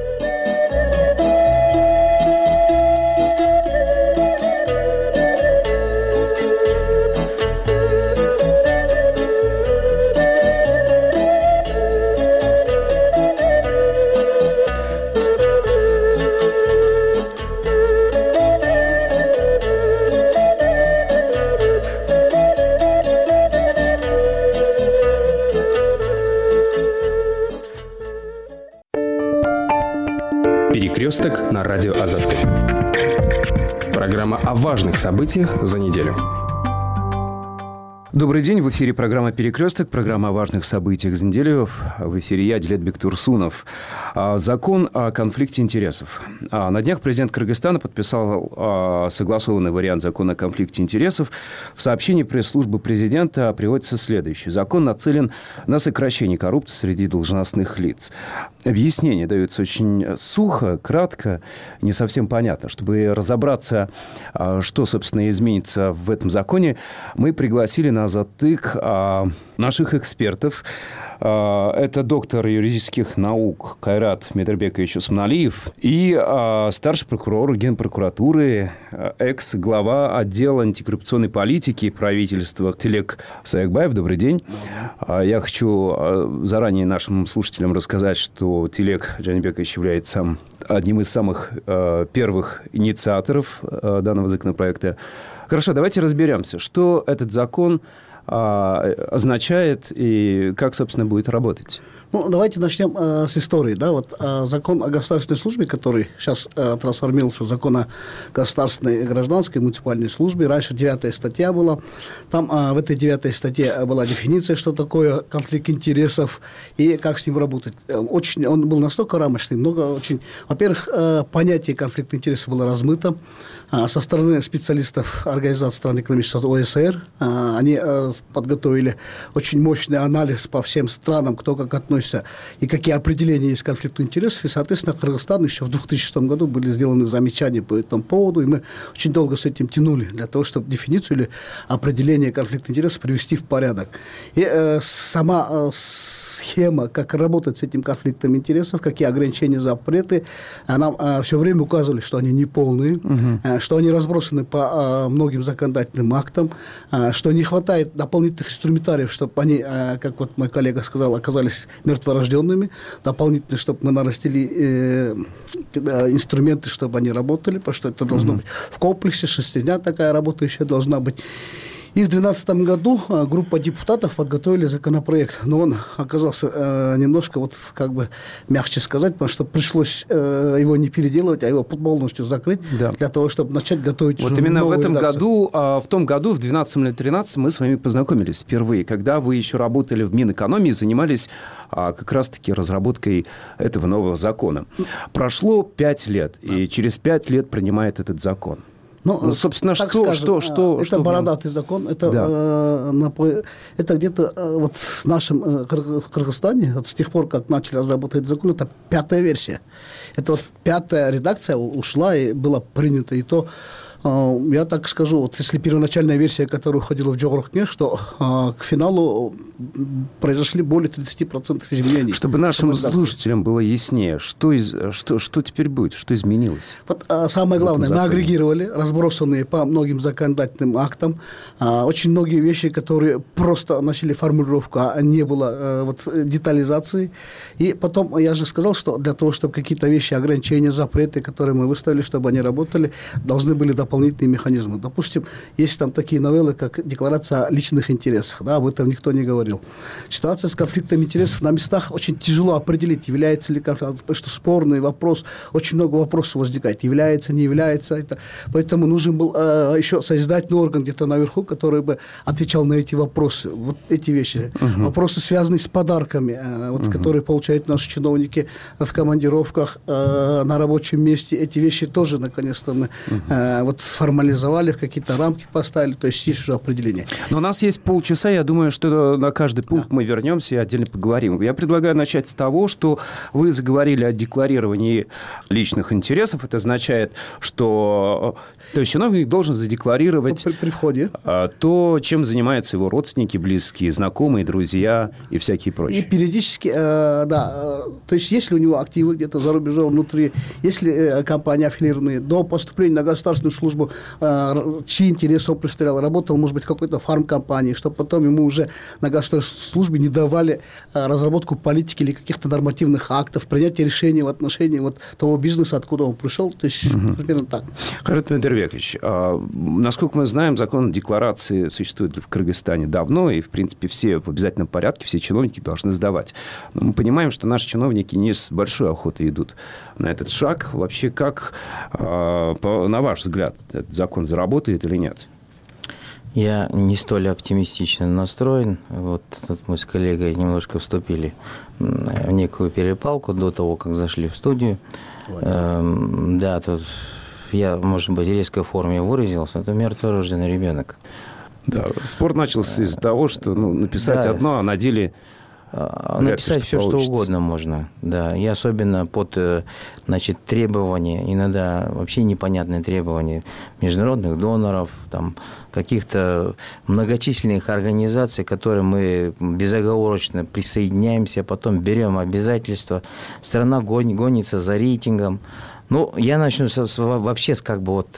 «Перекресток» на радио Азаттык. Программа о важных событиях за неделю. Добрый день, в эфире программа «Перекресток», программа о важных событиях за неделю. В эфире я, Дилет Бектурсунов. Закон о конфликте интересов. На днях президент Кыргызстана подписал согласованный вариант закона о конфликте интересов. В сообщении пресс-службы президента приводится следующее. Закон нацелен на сокращение коррупции среди должностных лиц. Объяснение дается очень сухо, кратко, не совсем понятно. Чтобы разобраться, что, собственно, изменится в этом законе, мы пригласили на Азаттык наших экспертов. Это доктор юридических наук Кайрат Медербекович Усманалиев и старший прокурор Генпрокуратуры, экс-глава отдела антикоррупционной политики правительства Тилек Саякбаев. Добрый день. Я хочу заранее нашим слушателям рассказать, что Тилек Джанибекович является одним из самых первых инициаторов данного законопроекта. Хорошо, давайте разберемся, что этот закон означает и как, собственно, будет работать. Ну, давайте начнем э, с истории. Да? Вот, э, закон о государственной службе, который сейчас э, трансформировался в закон о государственной гражданской муниципальной службе. Раньше девятая статья была. Там э, в этой девятой статье была дефиниция, что такое конфликт интересов и как с ним работать. Очень, он был настолько рамочный, много очень... Во-первых, э, понятие конфликта интересов было размыто. Э, со стороны специалистов Организации стран экономического ОСР э, они э, подготовили очень мощный анализ по всем странам, кто как относится и какие определения есть к конфликту интересов. И, соответственно, Кыргызстану еще в две тысячи шестом году были сделаны замечания по этому поводу. И мы очень долго с этим тянули для того, чтобы дефиницию или определение конфликта интересов привести в порядок. И э, сама э, схема, как работать с этим конфликтом интересов, какие ограничения, запреты, э, нам э, все время указывали, что они неполные, угу. э, что они разбросаны по э, многим законодательным актам, э, что не хватает дополнительных инструментариев, чтобы они, э, как вот мой коллега сказал, оказались мертворожденными, дополнительно, чтобы мы нарастили э, инструменты, чтобы они работали, потому что это должно mm-hmm. быть в комплексе, шестидня такая работающая должна быть. И в две тысячи двенадцатом году группа депутатов подготовили законопроект, но он оказался э, немножко, вот как бы мягче сказать, потому что пришлось э, его не переделывать, а его полностью закрыть, да. для того, чтобы начать готовить вот уже именно новую в этом редакцию. году, э, в том году, в две тысячи двенадцатом или две тысячи тринадцатом мы с вами познакомились впервые, когда вы еще работали в Минэкономии, занимались э, как раз-таки разработкой этого нового закона. Прошло пять лет, и через пять лет принимает этот закон. Ну, ну, собственно, что, скажем, что, что... Это что бородатый вам... закон. Это, да. э, напо... это где-то э, вот в нашем э, в Кыргызстане, вот с тех пор, как начали разработать закон, это пятая версия. Это вот пятая редакция ушла и была принята. И то, э, я так скажу, вот если первоначальная версия, которая уходила в Джогорохне, что э, к финалу произошли более тридцать процентов изменений. Чтобы нашим слушателям было яснее, что, из, что, что теперь будет, что изменилось? Вот э, самое главное, мы агрегировали, разбросанные по многим законодательным актам. А, очень многие вещи, которые просто носили формулировку, а не было а, вот, детализации. И потом я же сказал, что для того, чтобы какие-то вещи, ограничения, запреты, которые мы выставили, чтобы они работали, должны были дополнительные механизмы. Допустим, есть там такие новеллы, как декларация о личных интересах. Да, об этом никто не говорил. Ситуация с конфликтом интересов на местах очень тяжело определить, является ли конфликт, потому что спорный вопрос, очень много вопросов возникает, является, не является. Это, поэтому нужен был э, еще созидательный орган где-то наверху, который бы отвечал на эти вопросы. Вот эти вещи. Uh-huh. Вопросы, связанные с подарками, э, вот, uh-huh. которые получают наши чиновники в командировках, э, на рабочем месте. Эти вещи тоже, наконец-то, мы, uh-huh. э, вот, формализовали, в какие-то рамки поставили, то есть есть уже определение. Но у нас есть полчаса, я думаю, что на каждый пункт да. мы вернемся и отдельно поговорим. Я предлагаю начать с того, что вы заговорили о декларировании личных интересов. Это означает, что то есть чиновник должен задекларировать при, при входе то, чем занимаются его родственники, близкие, знакомые, друзья и всякие прочие. И периодически, э, да, э, то есть если у него активы где-то за рубежом, внутри, если э, компании аффилированные, до поступления на государственную службу, э, чьи интересы он представлял, работал, может быть, в какой-то фармкомпании, чтобы потом ему уже на государственной службе не давали э, разработку политики или каких-то нормативных актов, принятие решений в отношении вот того бизнеса, откуда он пришел, то есть угу. примерно так. Хайрат Медербекович, а, насколько мы знаем, закон о декларации существует в Кыргызстане давно, и, в принципе, все в обязательном порядке, все чиновники должны сдавать. Но мы понимаем, что наши чиновники не с большой охотой идут на этот шаг. Вообще, как, а, по, на ваш взгляд, этот закон заработает или нет? Я не столь оптимистично настроен. Вот тут мы с коллегой немножко вступили в некую перепалку до того, как зашли в студию. Эм, да, тут я, может быть, в резкой форме выразился. Это мертворожденный ребенок. Да, спор начался из-за того, что ну, написать да. одно, а на деле... Написать все, получится. Что угодно можно, да. И особенно под, значит, требования, иногда вообще непонятные требования международных доноров, там, каких-то многочисленных организаций, к которым мы безоговорочно присоединяемся, а потом берем обязательства. Страна гонится за рейтингом. Ну, я начну с, вообще с, как бы, вот,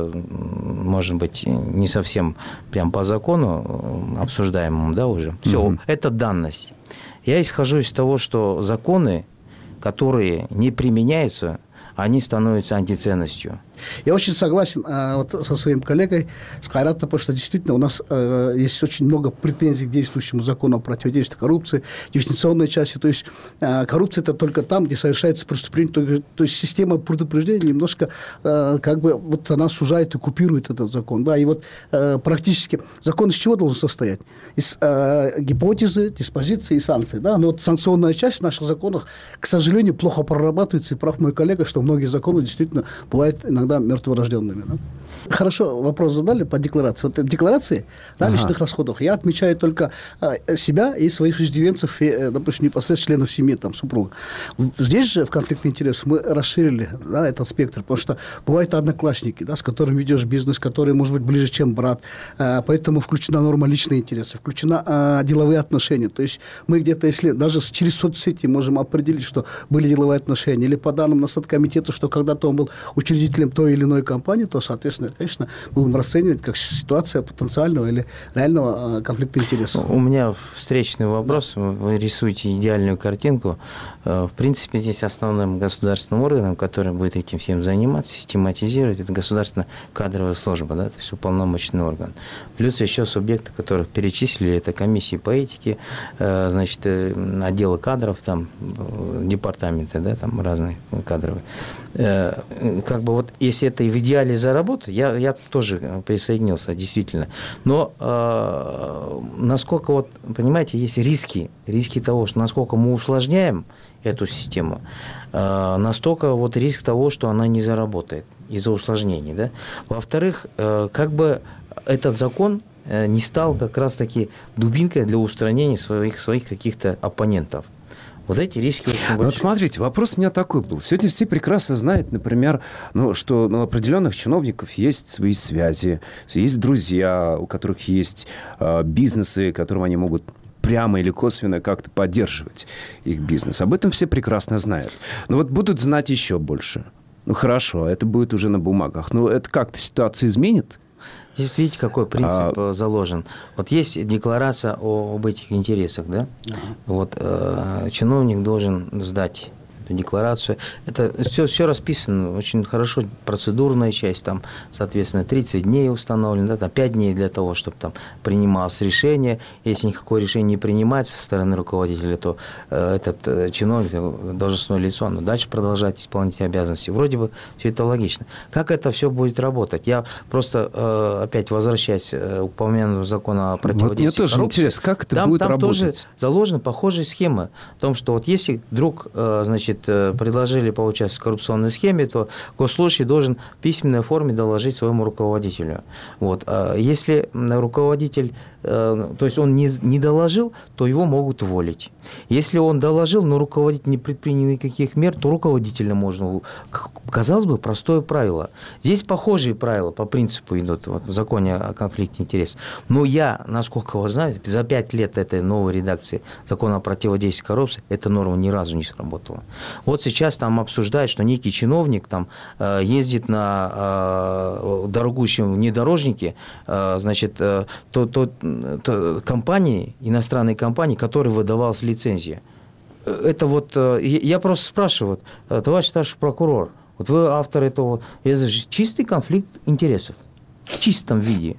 может быть, не совсем прям по закону обсуждаемому, да, уже. Все, угу. Это данность. Я исхожу из того, что законы, которые не применяются, они становятся антиценностью. Я очень согласен э, вот, со своим коллегой, с Хайратом, потому что действительно у нас э, есть очень много претензий к действующему закону о противодействии коррупции, дефиниционной части. То есть э, коррупция – это только там, где совершается преступление. То, то есть система предупреждения немножко э, как бы вот она сужает и купирует этот закон. Да? И вот э, практически закон из чего должен состоять? Из э, гипотезы, диспозиции и санкций. Да? Но вот санкционная часть в наших законах, к сожалению, плохо прорабатывается. И прав мой коллега, что многие законы действительно бывают иногда мертворожденными. Да? Хорошо, вопрос задали по декларации. Вот декларации да, ага. личных расходов я отмечаю только э, себя и своих иждивенцев, и, э, допустим, непосредственно членов семьи, там, супруга. Здесь же в конфликте интересов мы расширили да, этот спектр, потому что бывают одноклассники, да, с которыми ведешь бизнес, которые, может быть, ближе, чем брат. Э, поэтому включена норма личные интересы, включена э, деловые отношения. То есть мы где-то, если даже через соцсети можем определить, что были деловые отношения, или по данным на Статкомитета, что когда-то он был учредителем той или иной компании, то, соответственно, конечно, мы будем расценивать как ситуация потенциального или реального конфликта интересов. У меня встречный вопрос. Да. Вы рисуете идеальную картинку. В принципе, здесь основным государственным органом, который будет этим всем заниматься, систематизировать, это государственная кадровая служба, да, то есть уполномоченный орган. Плюс еще субъекты, которых перечислили, это комиссии по этике, значит, отделы кадров, там, департаменты, да, там разные кадровые. Как бы вот, если это в идеале заработать, я, я тоже присоединился, действительно. Но э, насколько, вот, понимаете, есть риски, риски того, что насколько мы усложняем эту систему, э, настолько вот риск того, что она не заработает из-за усложнений. Да? Во-вторых, э, как бы этот закон не стал как раз-таки дубинкой для устранения своих, своих каких-то оппонентов. Вот эти риски очень большие. Вот смотрите, вопрос у меня такой был. Сегодня все прекрасно знают, например, ну, что у определенных чиновников есть свои связи, есть друзья, у которых есть э, бизнесы, которым они могут прямо или косвенно как-то поддерживать их бизнес. Об этом все прекрасно знают. Но вот будут знать еще больше. Ну, хорошо, это будет уже на бумагах. Но это как-то ситуацию изменит? Здесь видите, какой принцип а... заложен. Вот есть декларация о, об этих интересах, да? Ага. Вот э, чиновник должен сдать эту декларацию. Это все, все расписано очень хорошо, процедурная часть, там, соответственно, тридцать дней установлено, да, там, пять дней для того, чтобы там принималось решение. Если никакое решение не принимается со стороны руководителя, то э, этот э, чиновник, должностное лицо, оно дальше продолжает исполнять обязанности. Вроде бы все это логично. Как это все будет работать? Я просто, э, опять возвращаясь к упомянутому закону о противодействии вот мне тоже коррупции, интересно, как это там, будет там работать? Там тоже заложена похожая схема о том, что вот если вдруг, э, значит, значит, предложили поучаствовать в коррупционной схеме, то госслужащий должен в письменной форме доложить своему руководителю. Вот. Если руководитель, то есть он не, не доложил, то его могут уволить. Если он доложил, но руководитель не предпринял никаких мер, то руководителя можно... Казалось бы, простое правило. Здесь похожие правила по принципу идут вот, в законе о конфликте интересов. Но я, насколько вы знаете, за пять лет этой новой редакции закона о противодействии коррупции эта норма ни разу не сработала. Вот сейчас там обсуждают, что некий чиновник там ездит на дорогущем внедорожнике, значит, то, то, то компании, иностранной компании, которой выдавалась лицензия. Это вот, я просто спрашиваю, товарищ старший прокурор, вот вы автор этого, это же чистый конфликт интересов, в чистом виде.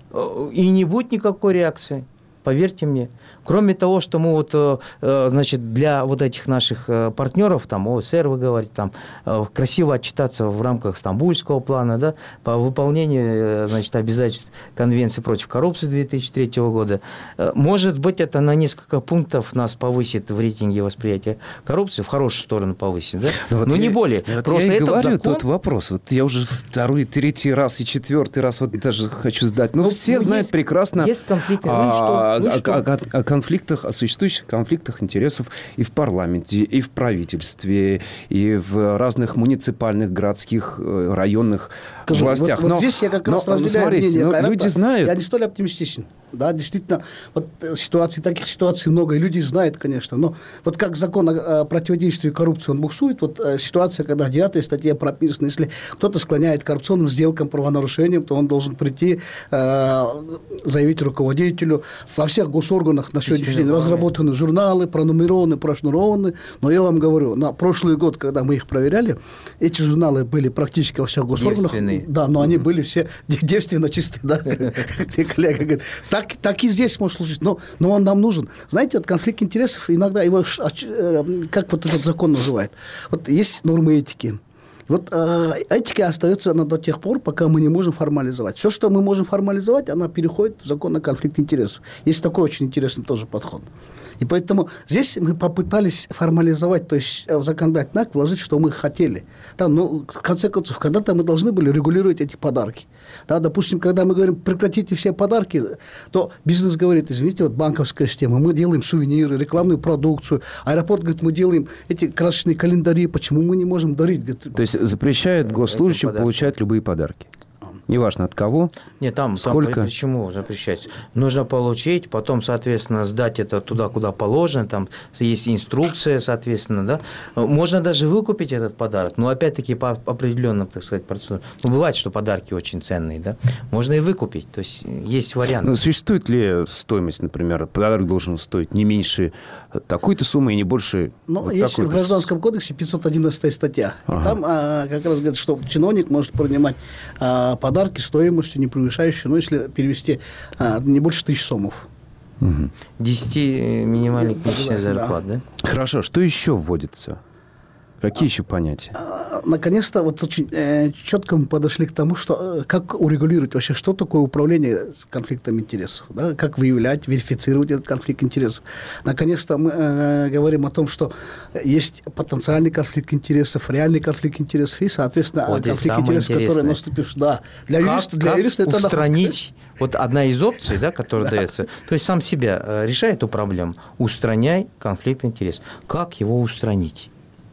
И не будет никакой реакции, поверьте мне. Кроме того, что мы вот, значит, для вот этих наших партнеров, там, ОСР, вы говорите, там, красиво отчитаться в рамках Стамбульского плана, да, по выполнению, значит, обязательств Конвенции против коррупции две тысячи третьего года. Может быть, это на несколько пунктов нас повысит в рейтинге восприятия коррупции, в хорошую сторону повысит, да? Но, вот Но я, не более. Вот Просто я и этот говорю, закон... тот вопрос. Вот я уже второй, третий раз и четвертый раз вот даже хочу задать. Ну, ну все ну, знают есть, прекрасно есть конфликты. Ну, о, ну, о, что? о, о конфликтах, о существующих конфликтах интересов и в парламенте, и в правительстве, и в разных муниципальных, городских, районных Скажу, властях. Вот, но, вот здесь я как но, раз разделяю смотрите, мнение но Кайрата. люди знают. Я не столь оптимистичен. Да, действительно, вот ситуаций, таких ситуаций много, и люди знают, конечно. Но вот как закон о противодействии коррупции, он буксует, вот ситуация, когда в девятой статье прописано, если кто-то склоняет к коррупционным сделкам, правонарушениям, то он должен прийти, э, заявить руководителю. Во всех госорганах на сегодняшний день разработаны журналы, пронумерованы, прошнурованы. Но я вам говорю, на прошлый год, когда мы их проверяли, эти журналы были практически во всех госорганах. Девственные. Да, но они были все девственно чистые, да, как те коллеги говорят. Так, так и здесь может служить, но, но он нам нужен. Знаете, вот конфликт интересов, иногда его, как вот этот закон называют, вот есть нормы этики. Вот э, этика остается она до тех пор, пока мы не можем формализовать. Все, что мы можем формализовать, она переходит в закон о конфликте интересов. Есть такой очень интересный тоже подход. И поэтому здесь мы попытались формализовать, то есть в законодательный акт вложить, что мы хотели. Да, но в конце концов, когда-то мы должны были регулировать эти подарки. Да, допустим, когда мы говорим, прекратите все подарки, то бизнес говорит, извините, вот банковская система, мы делаем сувениры, рекламную продукцию. Аэропорт говорит, мы делаем эти красочные календари, почему мы не можем дарить? Говорит, то есть запрещает госслужащим получать любые подарки? Неважно от кого. Нет, там, сколько. Там, почему запрещается? Нужно получить, потом, соответственно, сдать это туда, куда положено, там есть инструкция, соответственно, да. Можно даже выкупить этот подарок, но опять-таки по определенным, так сказать, процедурам. Ну, бывает, что подарки очень ценные, да. Можно и выкупить, то есть есть вариант. Но существует ли стоимость, например, подарок должен стоить не меньше такой-то суммы и не больше Ну, вот есть такой-то... в Гражданском кодексе пятьсот одиннадцатая статья. Ага. И там а, как раз говорится, что чиновник может принимать а, подарки стоимостью, не превышающей, ну, если перевести, а, не больше тысячи сомов. Угу. десяти минимальных месячных зарплат, да. да? Хорошо, что еще вводится? Какие еще понятия? Наконец-то вот очень э, четко мы подошли к тому, что э, как урегулировать вообще, что такое управление конфликтом интересов, да, как выявлять, верифицировать этот конфликт интересов. Наконец-то мы э, говорим о том, что есть потенциальный конфликт интересов, реальный конфликт интересов и, соответственно, вот конфликт интересов, который наступил. Да, для как, юриста, для как юриста это устранить, вот одна из опций, да, которая да. дается, то есть сам себя решай эту проблему, устраняй конфликт интересов. Как его устранить?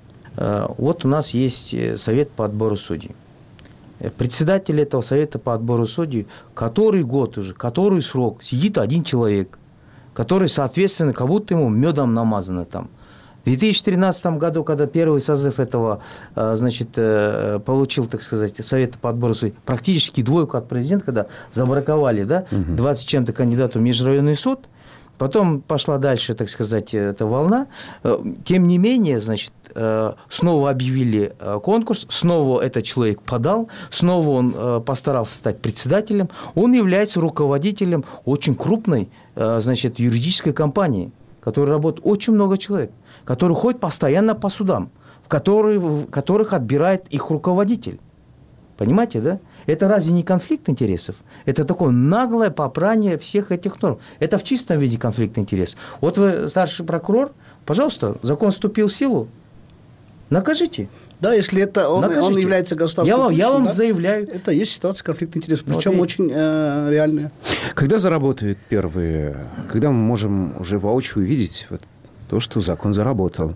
Вот у нас есть совет по отбору судей. Председатель этого совета по отбору судей, который год уже, который срок, сидит один человек, который, соответственно, как будто ему медом намазано там. В две тысячи тринадцатом году, когда первый созыв этого, значит, получил, так сказать, совета по отбору судей, практически двойку от президента, когда забраковали, да, двадцать чем-то кандидатов в межрайонный суд, потом пошла дальше, так сказать, эта волна. Тем не менее, значит, снова объявили конкурс, снова этот человек подал, снова он постарался стать председателем. Он является руководителем очень крупной, значит, юридической компании, в которой работает очень много человек, которые ходят постоянно по судам, в, которые, в которых отбирает их руководитель. Понимаете, да? Это разве не конфликт интересов? Это такое наглое попрание всех этих норм. Это в чистом виде конфликт интересов. Вот вы старший прокурор, пожалуйста, закон вступил в силу. накажите. Да, если это он, он является государственным я вам, я вам да, заявляю. Это есть ситуация конфликта интересов, причем вот очень э, реальная. Когда заработают первые, когда мы можем уже воочию увидеть вот то, что закон заработал?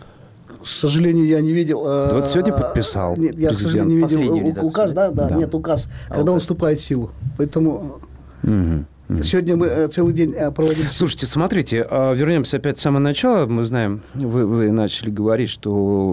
К сожалению, я не видел. Э, вот сегодня подписал. Нет, я, к сожалению, не видел указ, да, да, да, нет, указ, а когда указ. Он вступает в силу. Поэтому... Угу. Сегодня мы целый день проводили... Слушайте, смотрите, вернемся опять с самого начала. Мы знаем, вы, вы начали говорить, что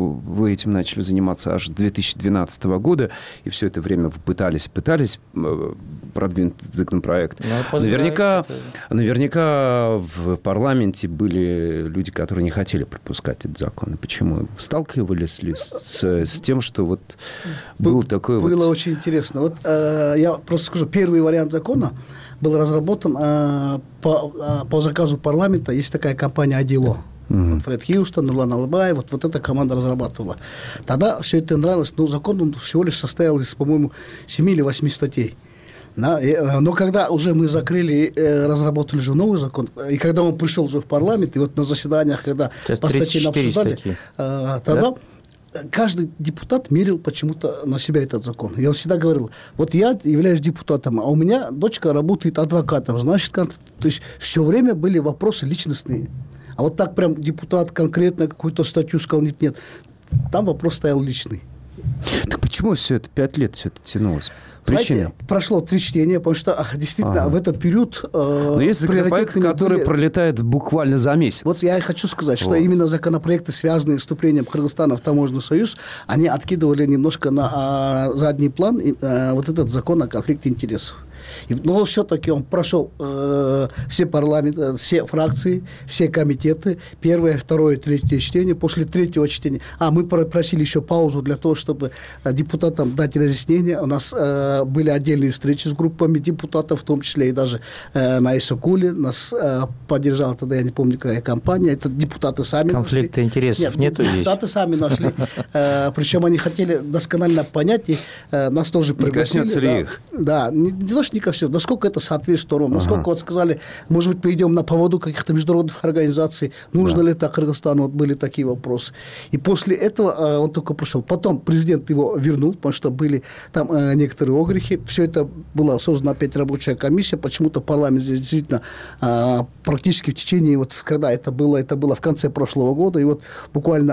вы этим начали заниматься аж с две тысячи двенадцатого года, и все это время вы пытались, пытались продвинуть законопроект. Наверняка, наверняка в парламенте были люди, которые не хотели пропускать этот закон. Почему? Сталкивались ли с, с тем, что вот был, был такой Было вот... очень интересно. Вот э, я просто скажу, первый вариант закона был разработан э, по, э, по заказу парламента. Есть такая компания «Адило». Mm-hmm. Вот Фред Хьюстон, Нурлан Алыбаев, вот, вот эта команда разрабатывала. Тогда все это нравилось, но закон он всего лишь состоял из, по-моему, семи или восьми статей. Да, и, но когда уже мы закрыли, э, разработали же новый закон, и когда он пришел уже в парламент, и вот на заседаниях, когда по статьям обсуждали, э, тогда... Да? Каждый депутат мерил почему-то на себя этот закон. Я всегда говорил, вот я являюсь депутатом, а у меня дочка работает адвокатом, значит, то есть все время были вопросы личностные. А вот так прям депутат конкретно какую-то статью сказал, нет, нет, там вопрос стоял личный. Так почему все это, пять лет все это тянулось? Причина? Знаете, прошло три чтения, потому что действительно ага. в этот период... Э, Но есть законопроект, который были... пролетает буквально за месяц. Вот я и хочу сказать, что вот. Именно законопроекты, связанные с вступлением Кыргызстана в таможенный союз, они откидывали немножко на э, задний план э, вот этот закон о конфликте интересов. И, но все-таки он прошел э, все парламенты, все фракции, все комитеты, первое, второе, третье чтение. После третьего чтения, а мы просили еще паузу для того, чтобы депутатам дать разъяснение. У нас э, были отдельные встречи с группами депутатов, в том числе и даже э, на Исакуле. Нас э, поддержала тогда, я не помню, какая компания. Это депутаты сами Конфликта нашли. интересов Нет, нету здесь? Депутаты сами нашли. Э, причем они хотели досконально понять, и э, нас тоже пригласили. Не коснется ли их? Да, не, не то, что не коснется, насколько это соответствует нормам, насколько ага. вот сказали, может быть, мы идем на поводу каких-то международных организаций, нужно да. ли это Кыргызстану, вот были такие вопросы. И после этого э, он только прошел. Потом президент его вернул, потому что были там э, некоторые огрехи. Все это была создана опять рабочая комиссия, почему-то парламент здесь действительно э, практически в течение, вот когда это было, это было в конце прошлого года, и вот буквально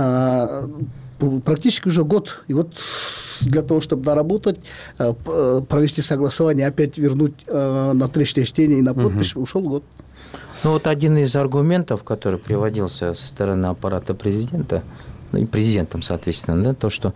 э, практически уже год, и вот для того, чтобы доработать, провести согласование, опять вернуть на третье чтение и на подпись, угу. ушел год. Ну вот один из аргументов, который приводился со стороны аппарата президента, ну и президентом, соответственно, да, то, что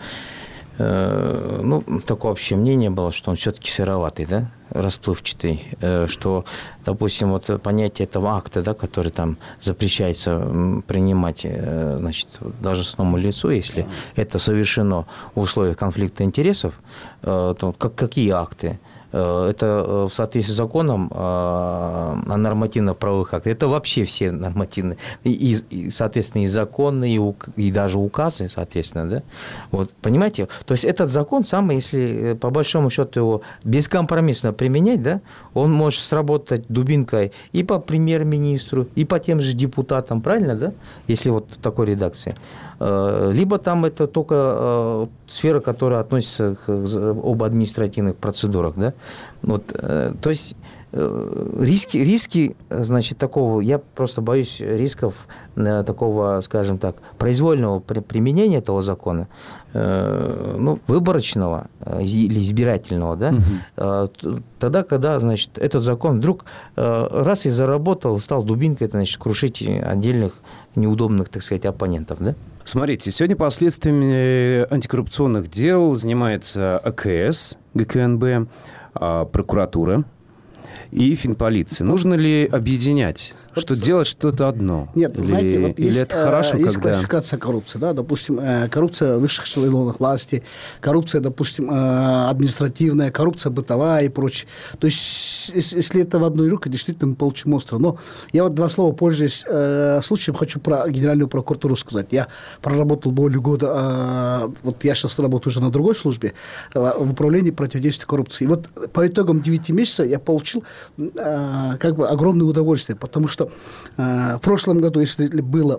э, ну, такое общее мнение было, что он все-таки сыроватый, да, расплывчатый, э, что, допустим, вот понятие этого акта, да, который там запрещается принимать, э, значит, должностному лицу, если это совершено в условиях конфликта интересов, э, то как, какие акты? Это в соответствии с законом о нормативно-правовых актах. Это вообще все нормативные, и, и, соответственно, и законы, и, и даже указы, соответственно, да. Вот, понимаете? То есть этот закон сам, если по большому счету его бескомпромиссно применять, да, он может сработать дубинкой и по премьер-министру, и по тем же депутатам, правильно, да? Если вот в такой редакции. Либо там это только сфера, которая относится к об административных процедурах, да. Вот, то есть риски, риски, значит, такого, я просто боюсь рисков такого, скажем так, произвольного применения этого закона, ну, выборочного или избирательного, да, угу. Тогда, когда, значит, этот закон вдруг раз и заработал, стал дубинкой, это, значит, крушить отдельных неудобных, так сказать, оппонентов, да? Смотрите, сегодня последствиями антикоррупционных дел занимается АКС, ГКНБ, прокуратура и Финполиция. Нужно ли объединять? Что делать что-то одно? Нет, или, знаете, вот или есть, это хорошо, есть когда... классификация коррупции, да, допустим, коррупция высших эшелонов власти, коррупция, допустим, административная, коррупция бытовая и прочее. То есть, если это в одной руке, действительно мы получим монстра. Но я вот два слова, пользуясь э, случаем, хочу про Генеральную прокуратуру сказать. Я проработал более года, э, вот я сейчас работаю уже на другой службе, э, в управлении противодействия коррупции. И вот по итогам девяти месяцев я получил как бы огромное удовольствие, потому что в прошлом году, если было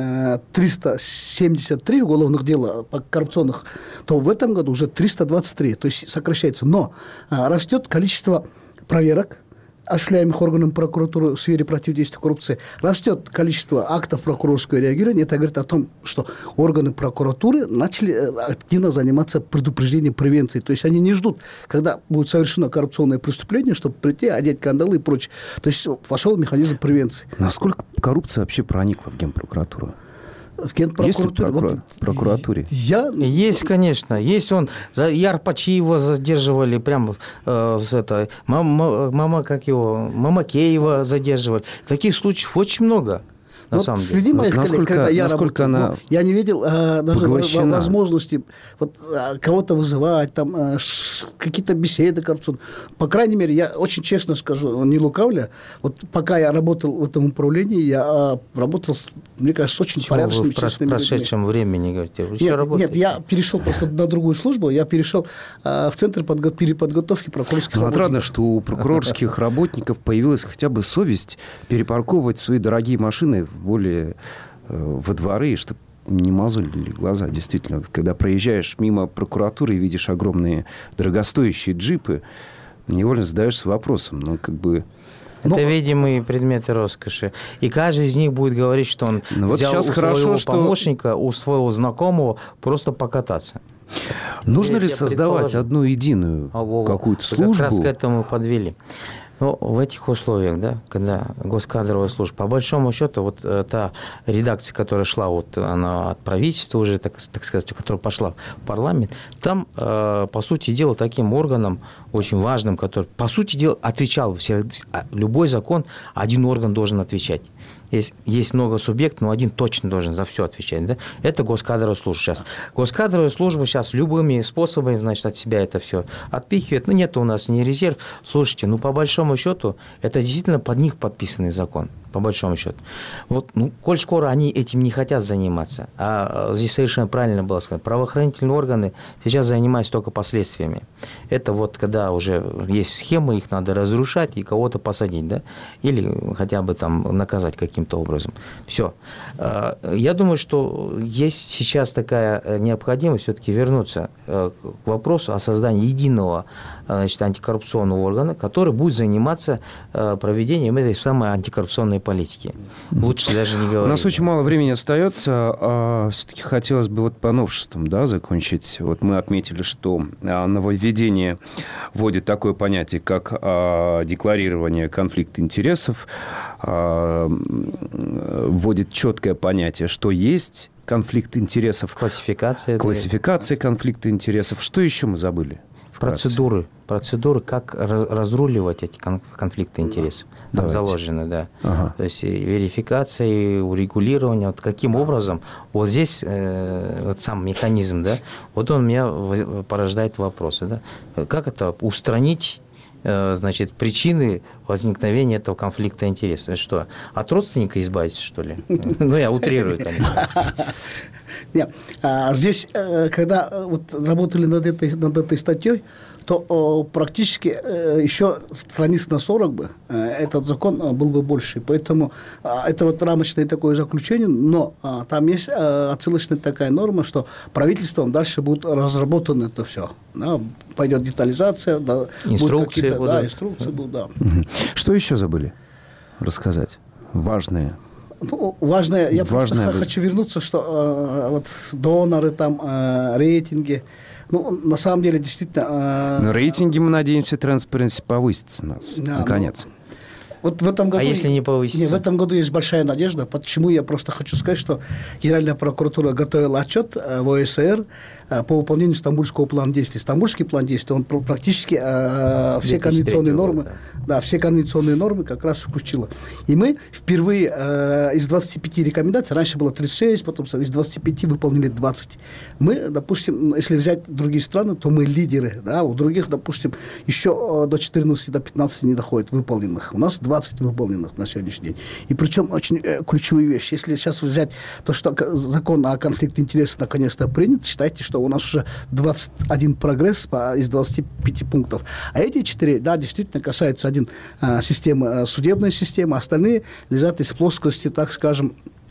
триста семьдесят три уголовных дела коррупционных, то в этом году уже триста двадцать три, то есть сокращается. Но растет количество проверок, осуществляемых органами прокуратуры в сфере противодействия коррупции, растет количество актов прокурорского реагирования. Это говорит о том, что органы прокуратуры начали активно заниматься предупреждением, превенцией. То есть они не ждут, когда будет совершено коррупционное преступление, чтобы прийти, одеть кандалы и прочее. То есть вошел механизм превенции. Насколько коррупция вообще проникла в Генпрокуратуру? В Генпрокуратуре? Вот, прокуратуре? Я... Есть, конечно. Есть он. И Арпачиева задерживали, прямо э, с это, мама, мама, как его, Мамакеева задерживали. Таких случаев очень много. На вот самом среди деле. моих насколько, коллег, когда я насколько работал, она ну, я не видел а, даже поглощена. возможности вот, а, кого-то вызывать, там, а, ш, какие-то беседы коррупционные. По крайней мере, я очень честно скажу, не лукавля, вот пока я работал в этом управлении, я а, работал, с, мне кажется, с очень Почему порядочными, вы в честными прошедшем людьми. времени говорите? Вы еще Нет, работаете? нет, я перешел просто на другую службу, я перешел а, в Центр подго- переподготовки прокурорских Ну, работников. отрадно, что у прокурорских работников появилась хотя бы совесть перепарковывать свои дорогие машины в более э, во дворы, чтобы не мозолили глаза. Действительно, когда проезжаешь мимо прокуратуры и видишь огромные дорогостоящие джипы, невольно задаешься вопросом, ну, как бы... Это Но... видимые предметы роскоши. И каждый из них будет говорить, что он ну, вот взял сейчас у хорошо, своего что... помощника, у своего знакомого просто покататься. Нужно Я ли создавать одну единую а, какую-то вы службу? Как раз к этому подвели. Ну, в этих условиях, да, когда госкадровая служба, по большому счету, вот э, та редакция, которая шла, вот она от правительства уже, так, так сказать, которая пошла в парламент, там, э, по сути дела, таким органом очень важным, который, по сути дела, отвечал, все, любой закон, один орган должен отвечать. Есть, есть много субъектов, но один точно должен за все отвечать. Да? Это госкадровая служба сейчас. Госкадровая служба сейчас любыми способами, значит, от себя это все отпихивает. Ну, нет у нас ни резерв. Слушайте, ну, по большому счету, это действительно под них подписанный закон. По большому счету. Вот, ну, коль скоро они этим не хотят заниматься, а здесь совершенно правильно было сказано, правоохранительные органы сейчас занимаются только последствиями. Это вот когда уже есть схемы, их надо разрушать и кого-то посадить, да, или хотя бы там наказать каким-то образом. Все. Я думаю, что есть сейчас такая необходимость все-таки вернуться к вопросу о создании единого, значит, антикоррупционного органа, который будет заниматься проведением этой самой антикоррупционной политики. Лучше даже не говорить. У нас очень мало времени остается. А все-таки хотелось бы вот по новшествам, да, закончить. Вот мы отметили, что нововведение вводит такое понятие, как а, декларирование конфликта интересов, а, вводит четкое понятие, что есть конфликт интересов. Классификация. Классификация конфликта интересов. Что еще мы забыли? Процедуры. Процедуры, как разруливать эти конфликты интересов. Там заложено, да. Ага. То есть верификация, урегулирование. Вот каким образом? Вот здесь э, вот сам механизм, да, вот он меня порождает вопросы, да. Как это устранить, э, значит, причины возникновения этого конфликта интересов? Это что, от родственника избавиться, что ли? Ну, я утрирую, конечно. Нет, а здесь, когда вот работали над этой, над этой статьей, то о, практически э, еще страниц на сорок бы э, этот закон э, был бы больше. Поэтому э, это вот рамочное такое заключение, но э, там есть э, отсылочная такая норма, что правительством дальше будет разработано это все. Да, пойдет детализация, да, инструкции будут. будут. Да, инструкции будут, да. Что еще забыли рассказать? Важное. Ну, важное, я Важное просто хочу вернуться, что э, вот доноры, там, э, рейтинги. Ну, на самом деле, действительно... Э, На рейтинге, мы надеемся, Transparency повысится у нас, да, наконец. Ну, вот в этом году... А если не повысится? Нет, в этом году есть большая надежда. Почему я просто хочу сказать, что Генеральная прокуратура готовила отчет в О С Р по выполнению Стамбульского плана действий. Стамбульский план действий, он практически э, все конвенционные нормы, да. да, все конвенционные нормы как раз включила. И мы впервые э, из двадцати пяти рекомендаций, раньше было тридцать шесть, потом из двадцати пяти выполнили двадцать. Мы, допустим, если взять другие страны, то мы лидеры, да, у других, допустим, еще до четырнадцати, до пятнадцати не доходит выполненных. У нас двадцать выполненных на сегодняшний день. И причем очень э, ключевую вещь. Если сейчас взять то, что закон о конфликте интересов наконец-то принят, считайте, что у нас уже двадцать один прогресс по, из двадцати пяти пунктов. А эти четыре, да, действительно касаются один э, системы, э, судебной системы, остальные лежат из плоскости, так скажем,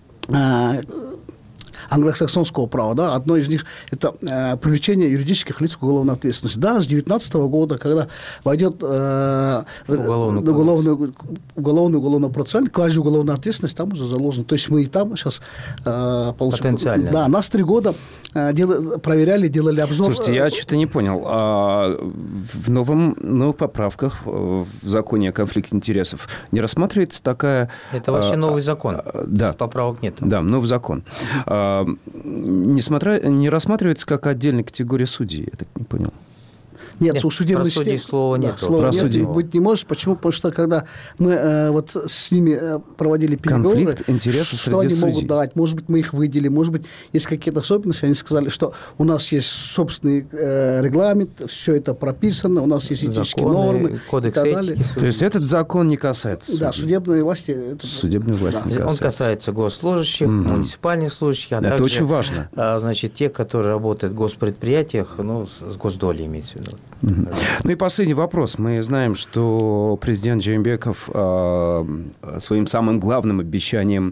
э, англосаксонского права, да, одно из них это э, привлечение юридических лиц к уголовной ответственности. Да, с две тысячи девятнадцатого года, когда войдет э, уголовный, уголовный, уголовный, уголовно-процессуальный, квазиуголовная ответственность, там уже заложено. То есть мы и там сейчас э, получим. Потенциально. Да, нас три года э, дел, проверяли, делали обзор. Слушайте, я что-то не понял. А в новом, новых поправках в законе о конфликте интересов не рассматривается такая... Это вообще а, новый закон. Да. Поправок нет. Да, новый закон. А, Не, смотря, не рассматривается как отдельная категория судей, я так не понял. Нет, нет, у судебной системы... Про судей слова нет. Да, слова про нет, судей. быть не может. Почему? Потому что когда мы э, вот с ними э, проводили переговоры, конфликт интересов что они судей. могут давать, может быть, мы их выделили, может быть, есть какие-то особенности, они сказали, что у нас есть собственный э, регламент, все это прописано, у нас есть этические Законы, нормы кодекс и так этики, далее. То есть этот закон не касается судей? Да, судебной власти. Это... Судебной власти да. не касается. Он касается госслужащих, mm-hmm. муниципальных служащих, а это также, очень важно. А, значит, те, которые работают в госпредприятиях, ну, с госдолей имеется в виду. Mm-hmm. Ну и последний вопрос. Мы знаем, что президент Жээнбеков э, своим самым главным обещанием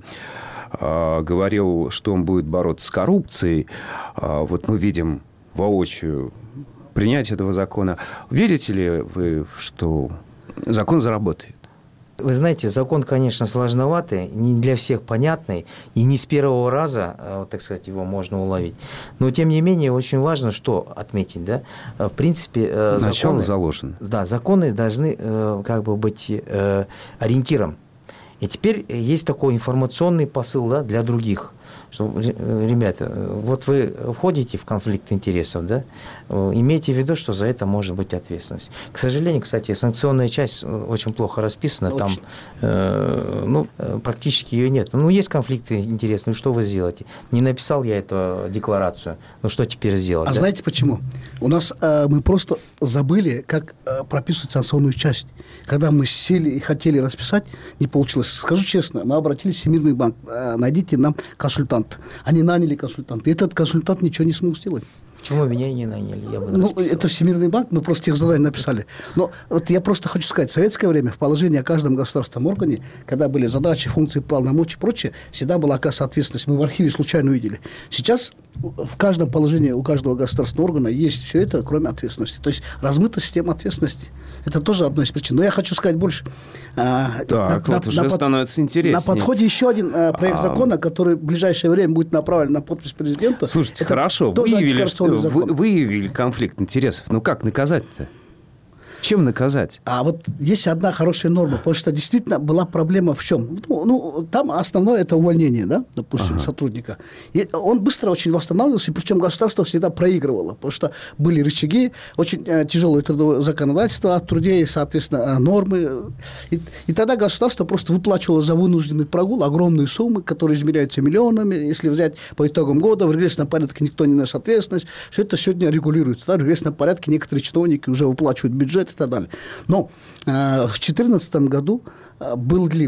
э, говорил, что он будет бороться с коррупцией. Э, вот мы видим воочию принятие этого закона. Верите ли вы, что закон заработает? Вы знаете, закон, конечно, сложноватый, не для всех понятный, и не с первого раза, вот, так сказать, его можно уловить. Но, тем не менее, очень важно, что отметить, да, в принципе, начало законы, заложено. Да, законы должны как бы быть ориентиром. И теперь есть такой информационный посыл, да, для других, что, ребята, вот вы входите в конфликт интересов, да, имейте в виду, что за это может быть ответственность. К сожалению, кстати, санкционная часть очень плохо расписана, очень. Там э, ну, практически ее нет. Ну, есть конфликты интересные, ну, что вы сделаете? Не написал я эту декларацию, ну, что теперь сделать? А да? знаете почему? У нас э, мы просто забыли, как э, прописывать санкционную часть. Когда мы сели и хотели расписать, не получилось. Скажу честно, мы обратились в Всемирный банк, э, найдите нам консультанта. Они наняли консультанта. И этот консультант ничего не смог сделать. Почему меня не наняли? Я бы ну, это Всемирный банк, мы просто тех заданий написали. Но вот я просто хочу сказать, в советское время в положении о каждом государственном органе, когда были задачи, функции, полномочия и прочее, всегда была оказана ответственность. Мы в архиве случайно увидели. Сейчас в каждом положении у каждого государственного органа есть все это, кроме ответственности. То есть размыта система ответственности. Это тоже одна из причин. Но я хочу сказать больше. Так, на, вот на, уже на, становится интереснее. На подходе еще один а, проект а... закона, который в ближайшее время будет направлен на подпись президента. Слушайте, это хорошо, выявили, что, вы, выявили конфликт интересов. Ну как наказать-то? Чем наказать? А вот есть одна хорошая норма, потому что действительно была проблема в чем? Ну, ну там основное это увольнение, да, допустим, ага. сотрудника. И он быстро очень восстанавливался, причем государство всегда проигрывало, потому что были рычаги, очень э, тяжелое трудовое законодательство от трудей, соответственно, нормы. И, и тогда государство просто выплачивало за вынужденный прогул огромные суммы, которые измеряются миллионами. Если взять по итогам года, в регрессном порядке никто не несет ответственность. Все это сегодня регулируется. Да? В регрессном порядке некоторые чиновники уже выплачивают бюджет и так далее. Но э, в две тысячи четырнадцатом году э, были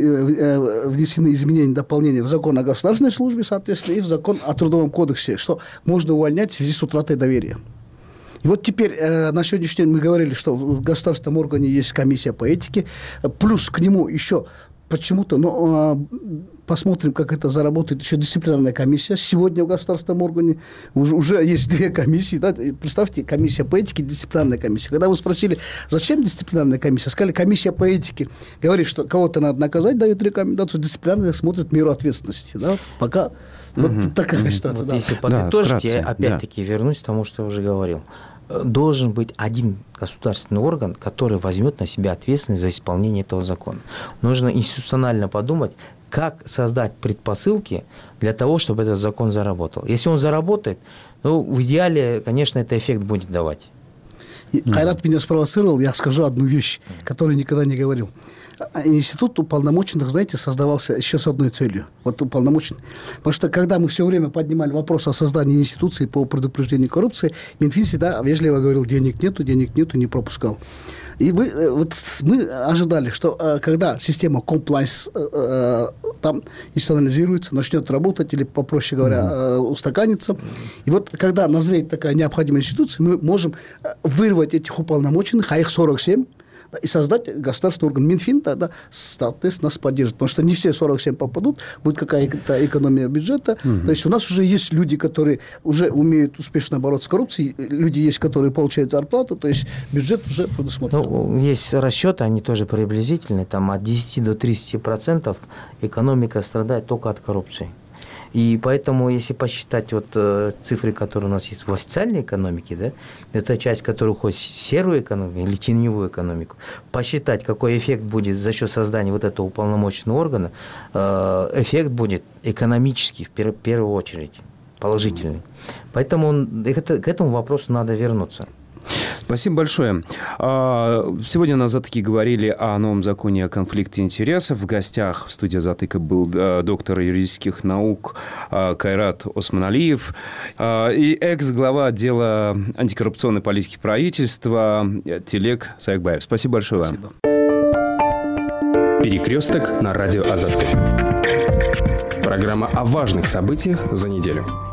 внесены изменения, дополнения в закон о государственной службе, соответственно, и в закон о Трудовом кодексе, что можно увольнять в связи с утратой доверия. И вот теперь э, на сегодняшний день мы говорили, что в государственном органе есть комиссия по этике, плюс к нему еще почему-то, но э, посмотрим, как это заработает, еще дисциплинарная комиссия. Сегодня в государственном органе уже, уже есть две комиссии. Да? Представьте, комиссия по этике и дисциплинарная комиссия. Когда вы спросили, зачем дисциплинарная комиссия, сказали, комиссия по этике говорит, что кого-то надо наказать, дает рекомендацию, дисциплинарная смотрит меру ответственности. Да? Пока вот угу. такая угу. ситуация. Вот да. Если подытожить, да, я опять-таки да. вернусь к тому, что я уже говорил. Должен быть один государственный орган, который возьмет на себя ответственность за исполнение этого закона. Нужно институционально подумать, как создать предпосылки для того, чтобы этот закон заработал. Если он заработает, ну, в идеале, конечно, это эффект будет давать. И Кайрат меня спровоцировал, я скажу одну вещь, которую никогда не говорил. институт уполномоченных, знаете, создавался еще с одной целью. Вот уполномоченный. Потому что когда мы все время поднимали вопрос о создании институции по предупреждению коррупции, Минфин всегда вежливо говорил, денег нету, денег нету, не пропускал. И вы, вот мы ожидали, что когда система compliance там институционализируется, начнет работать или, попроще говоря, mm-hmm. устаканится. И вот когда назреет такая необходимая институция, мы можем вырвать этих уполномоченных, а их сорок семь, и создать государственный орган. Минфин тогда, соответственно, нас поддержит. Потому что не все сорок семь попадут, будет какая-то экономия бюджета. Угу. То есть у нас уже есть люди, которые уже умеют успешно бороться с коррупцией, люди есть, которые получают зарплату, то есть бюджет уже предусмотрен. Ну, есть расчеты, они тоже приблизительные, там от десяти до тридцати процентов экономика страдает только от коррупции. И поэтому, если посчитать вот э, цифры, которые у нас есть в официальной экономике, да, это часть, которая уходит в серую экономику или теневую экономику, посчитать, какой эффект будет за счет создания вот этого уполномоченного органа, э, эффект будет экономический в пер- первую очередь, положительный. Поэтому это, к этому вопросу надо вернуться. Спасибо большое. Сегодня у нас «Затыки» говорили о новом законе о конфликте интересов. В гостях в студии «Затыка» был доктор юридических наук Кайрат Осмоналиев и экс-глава отдела антикоррупционной политики правительства Тилек Саякбаев. Спасибо большое вам. Спасибо. «Перекресток» на радио «Азатты». Программа о важных событиях за неделю.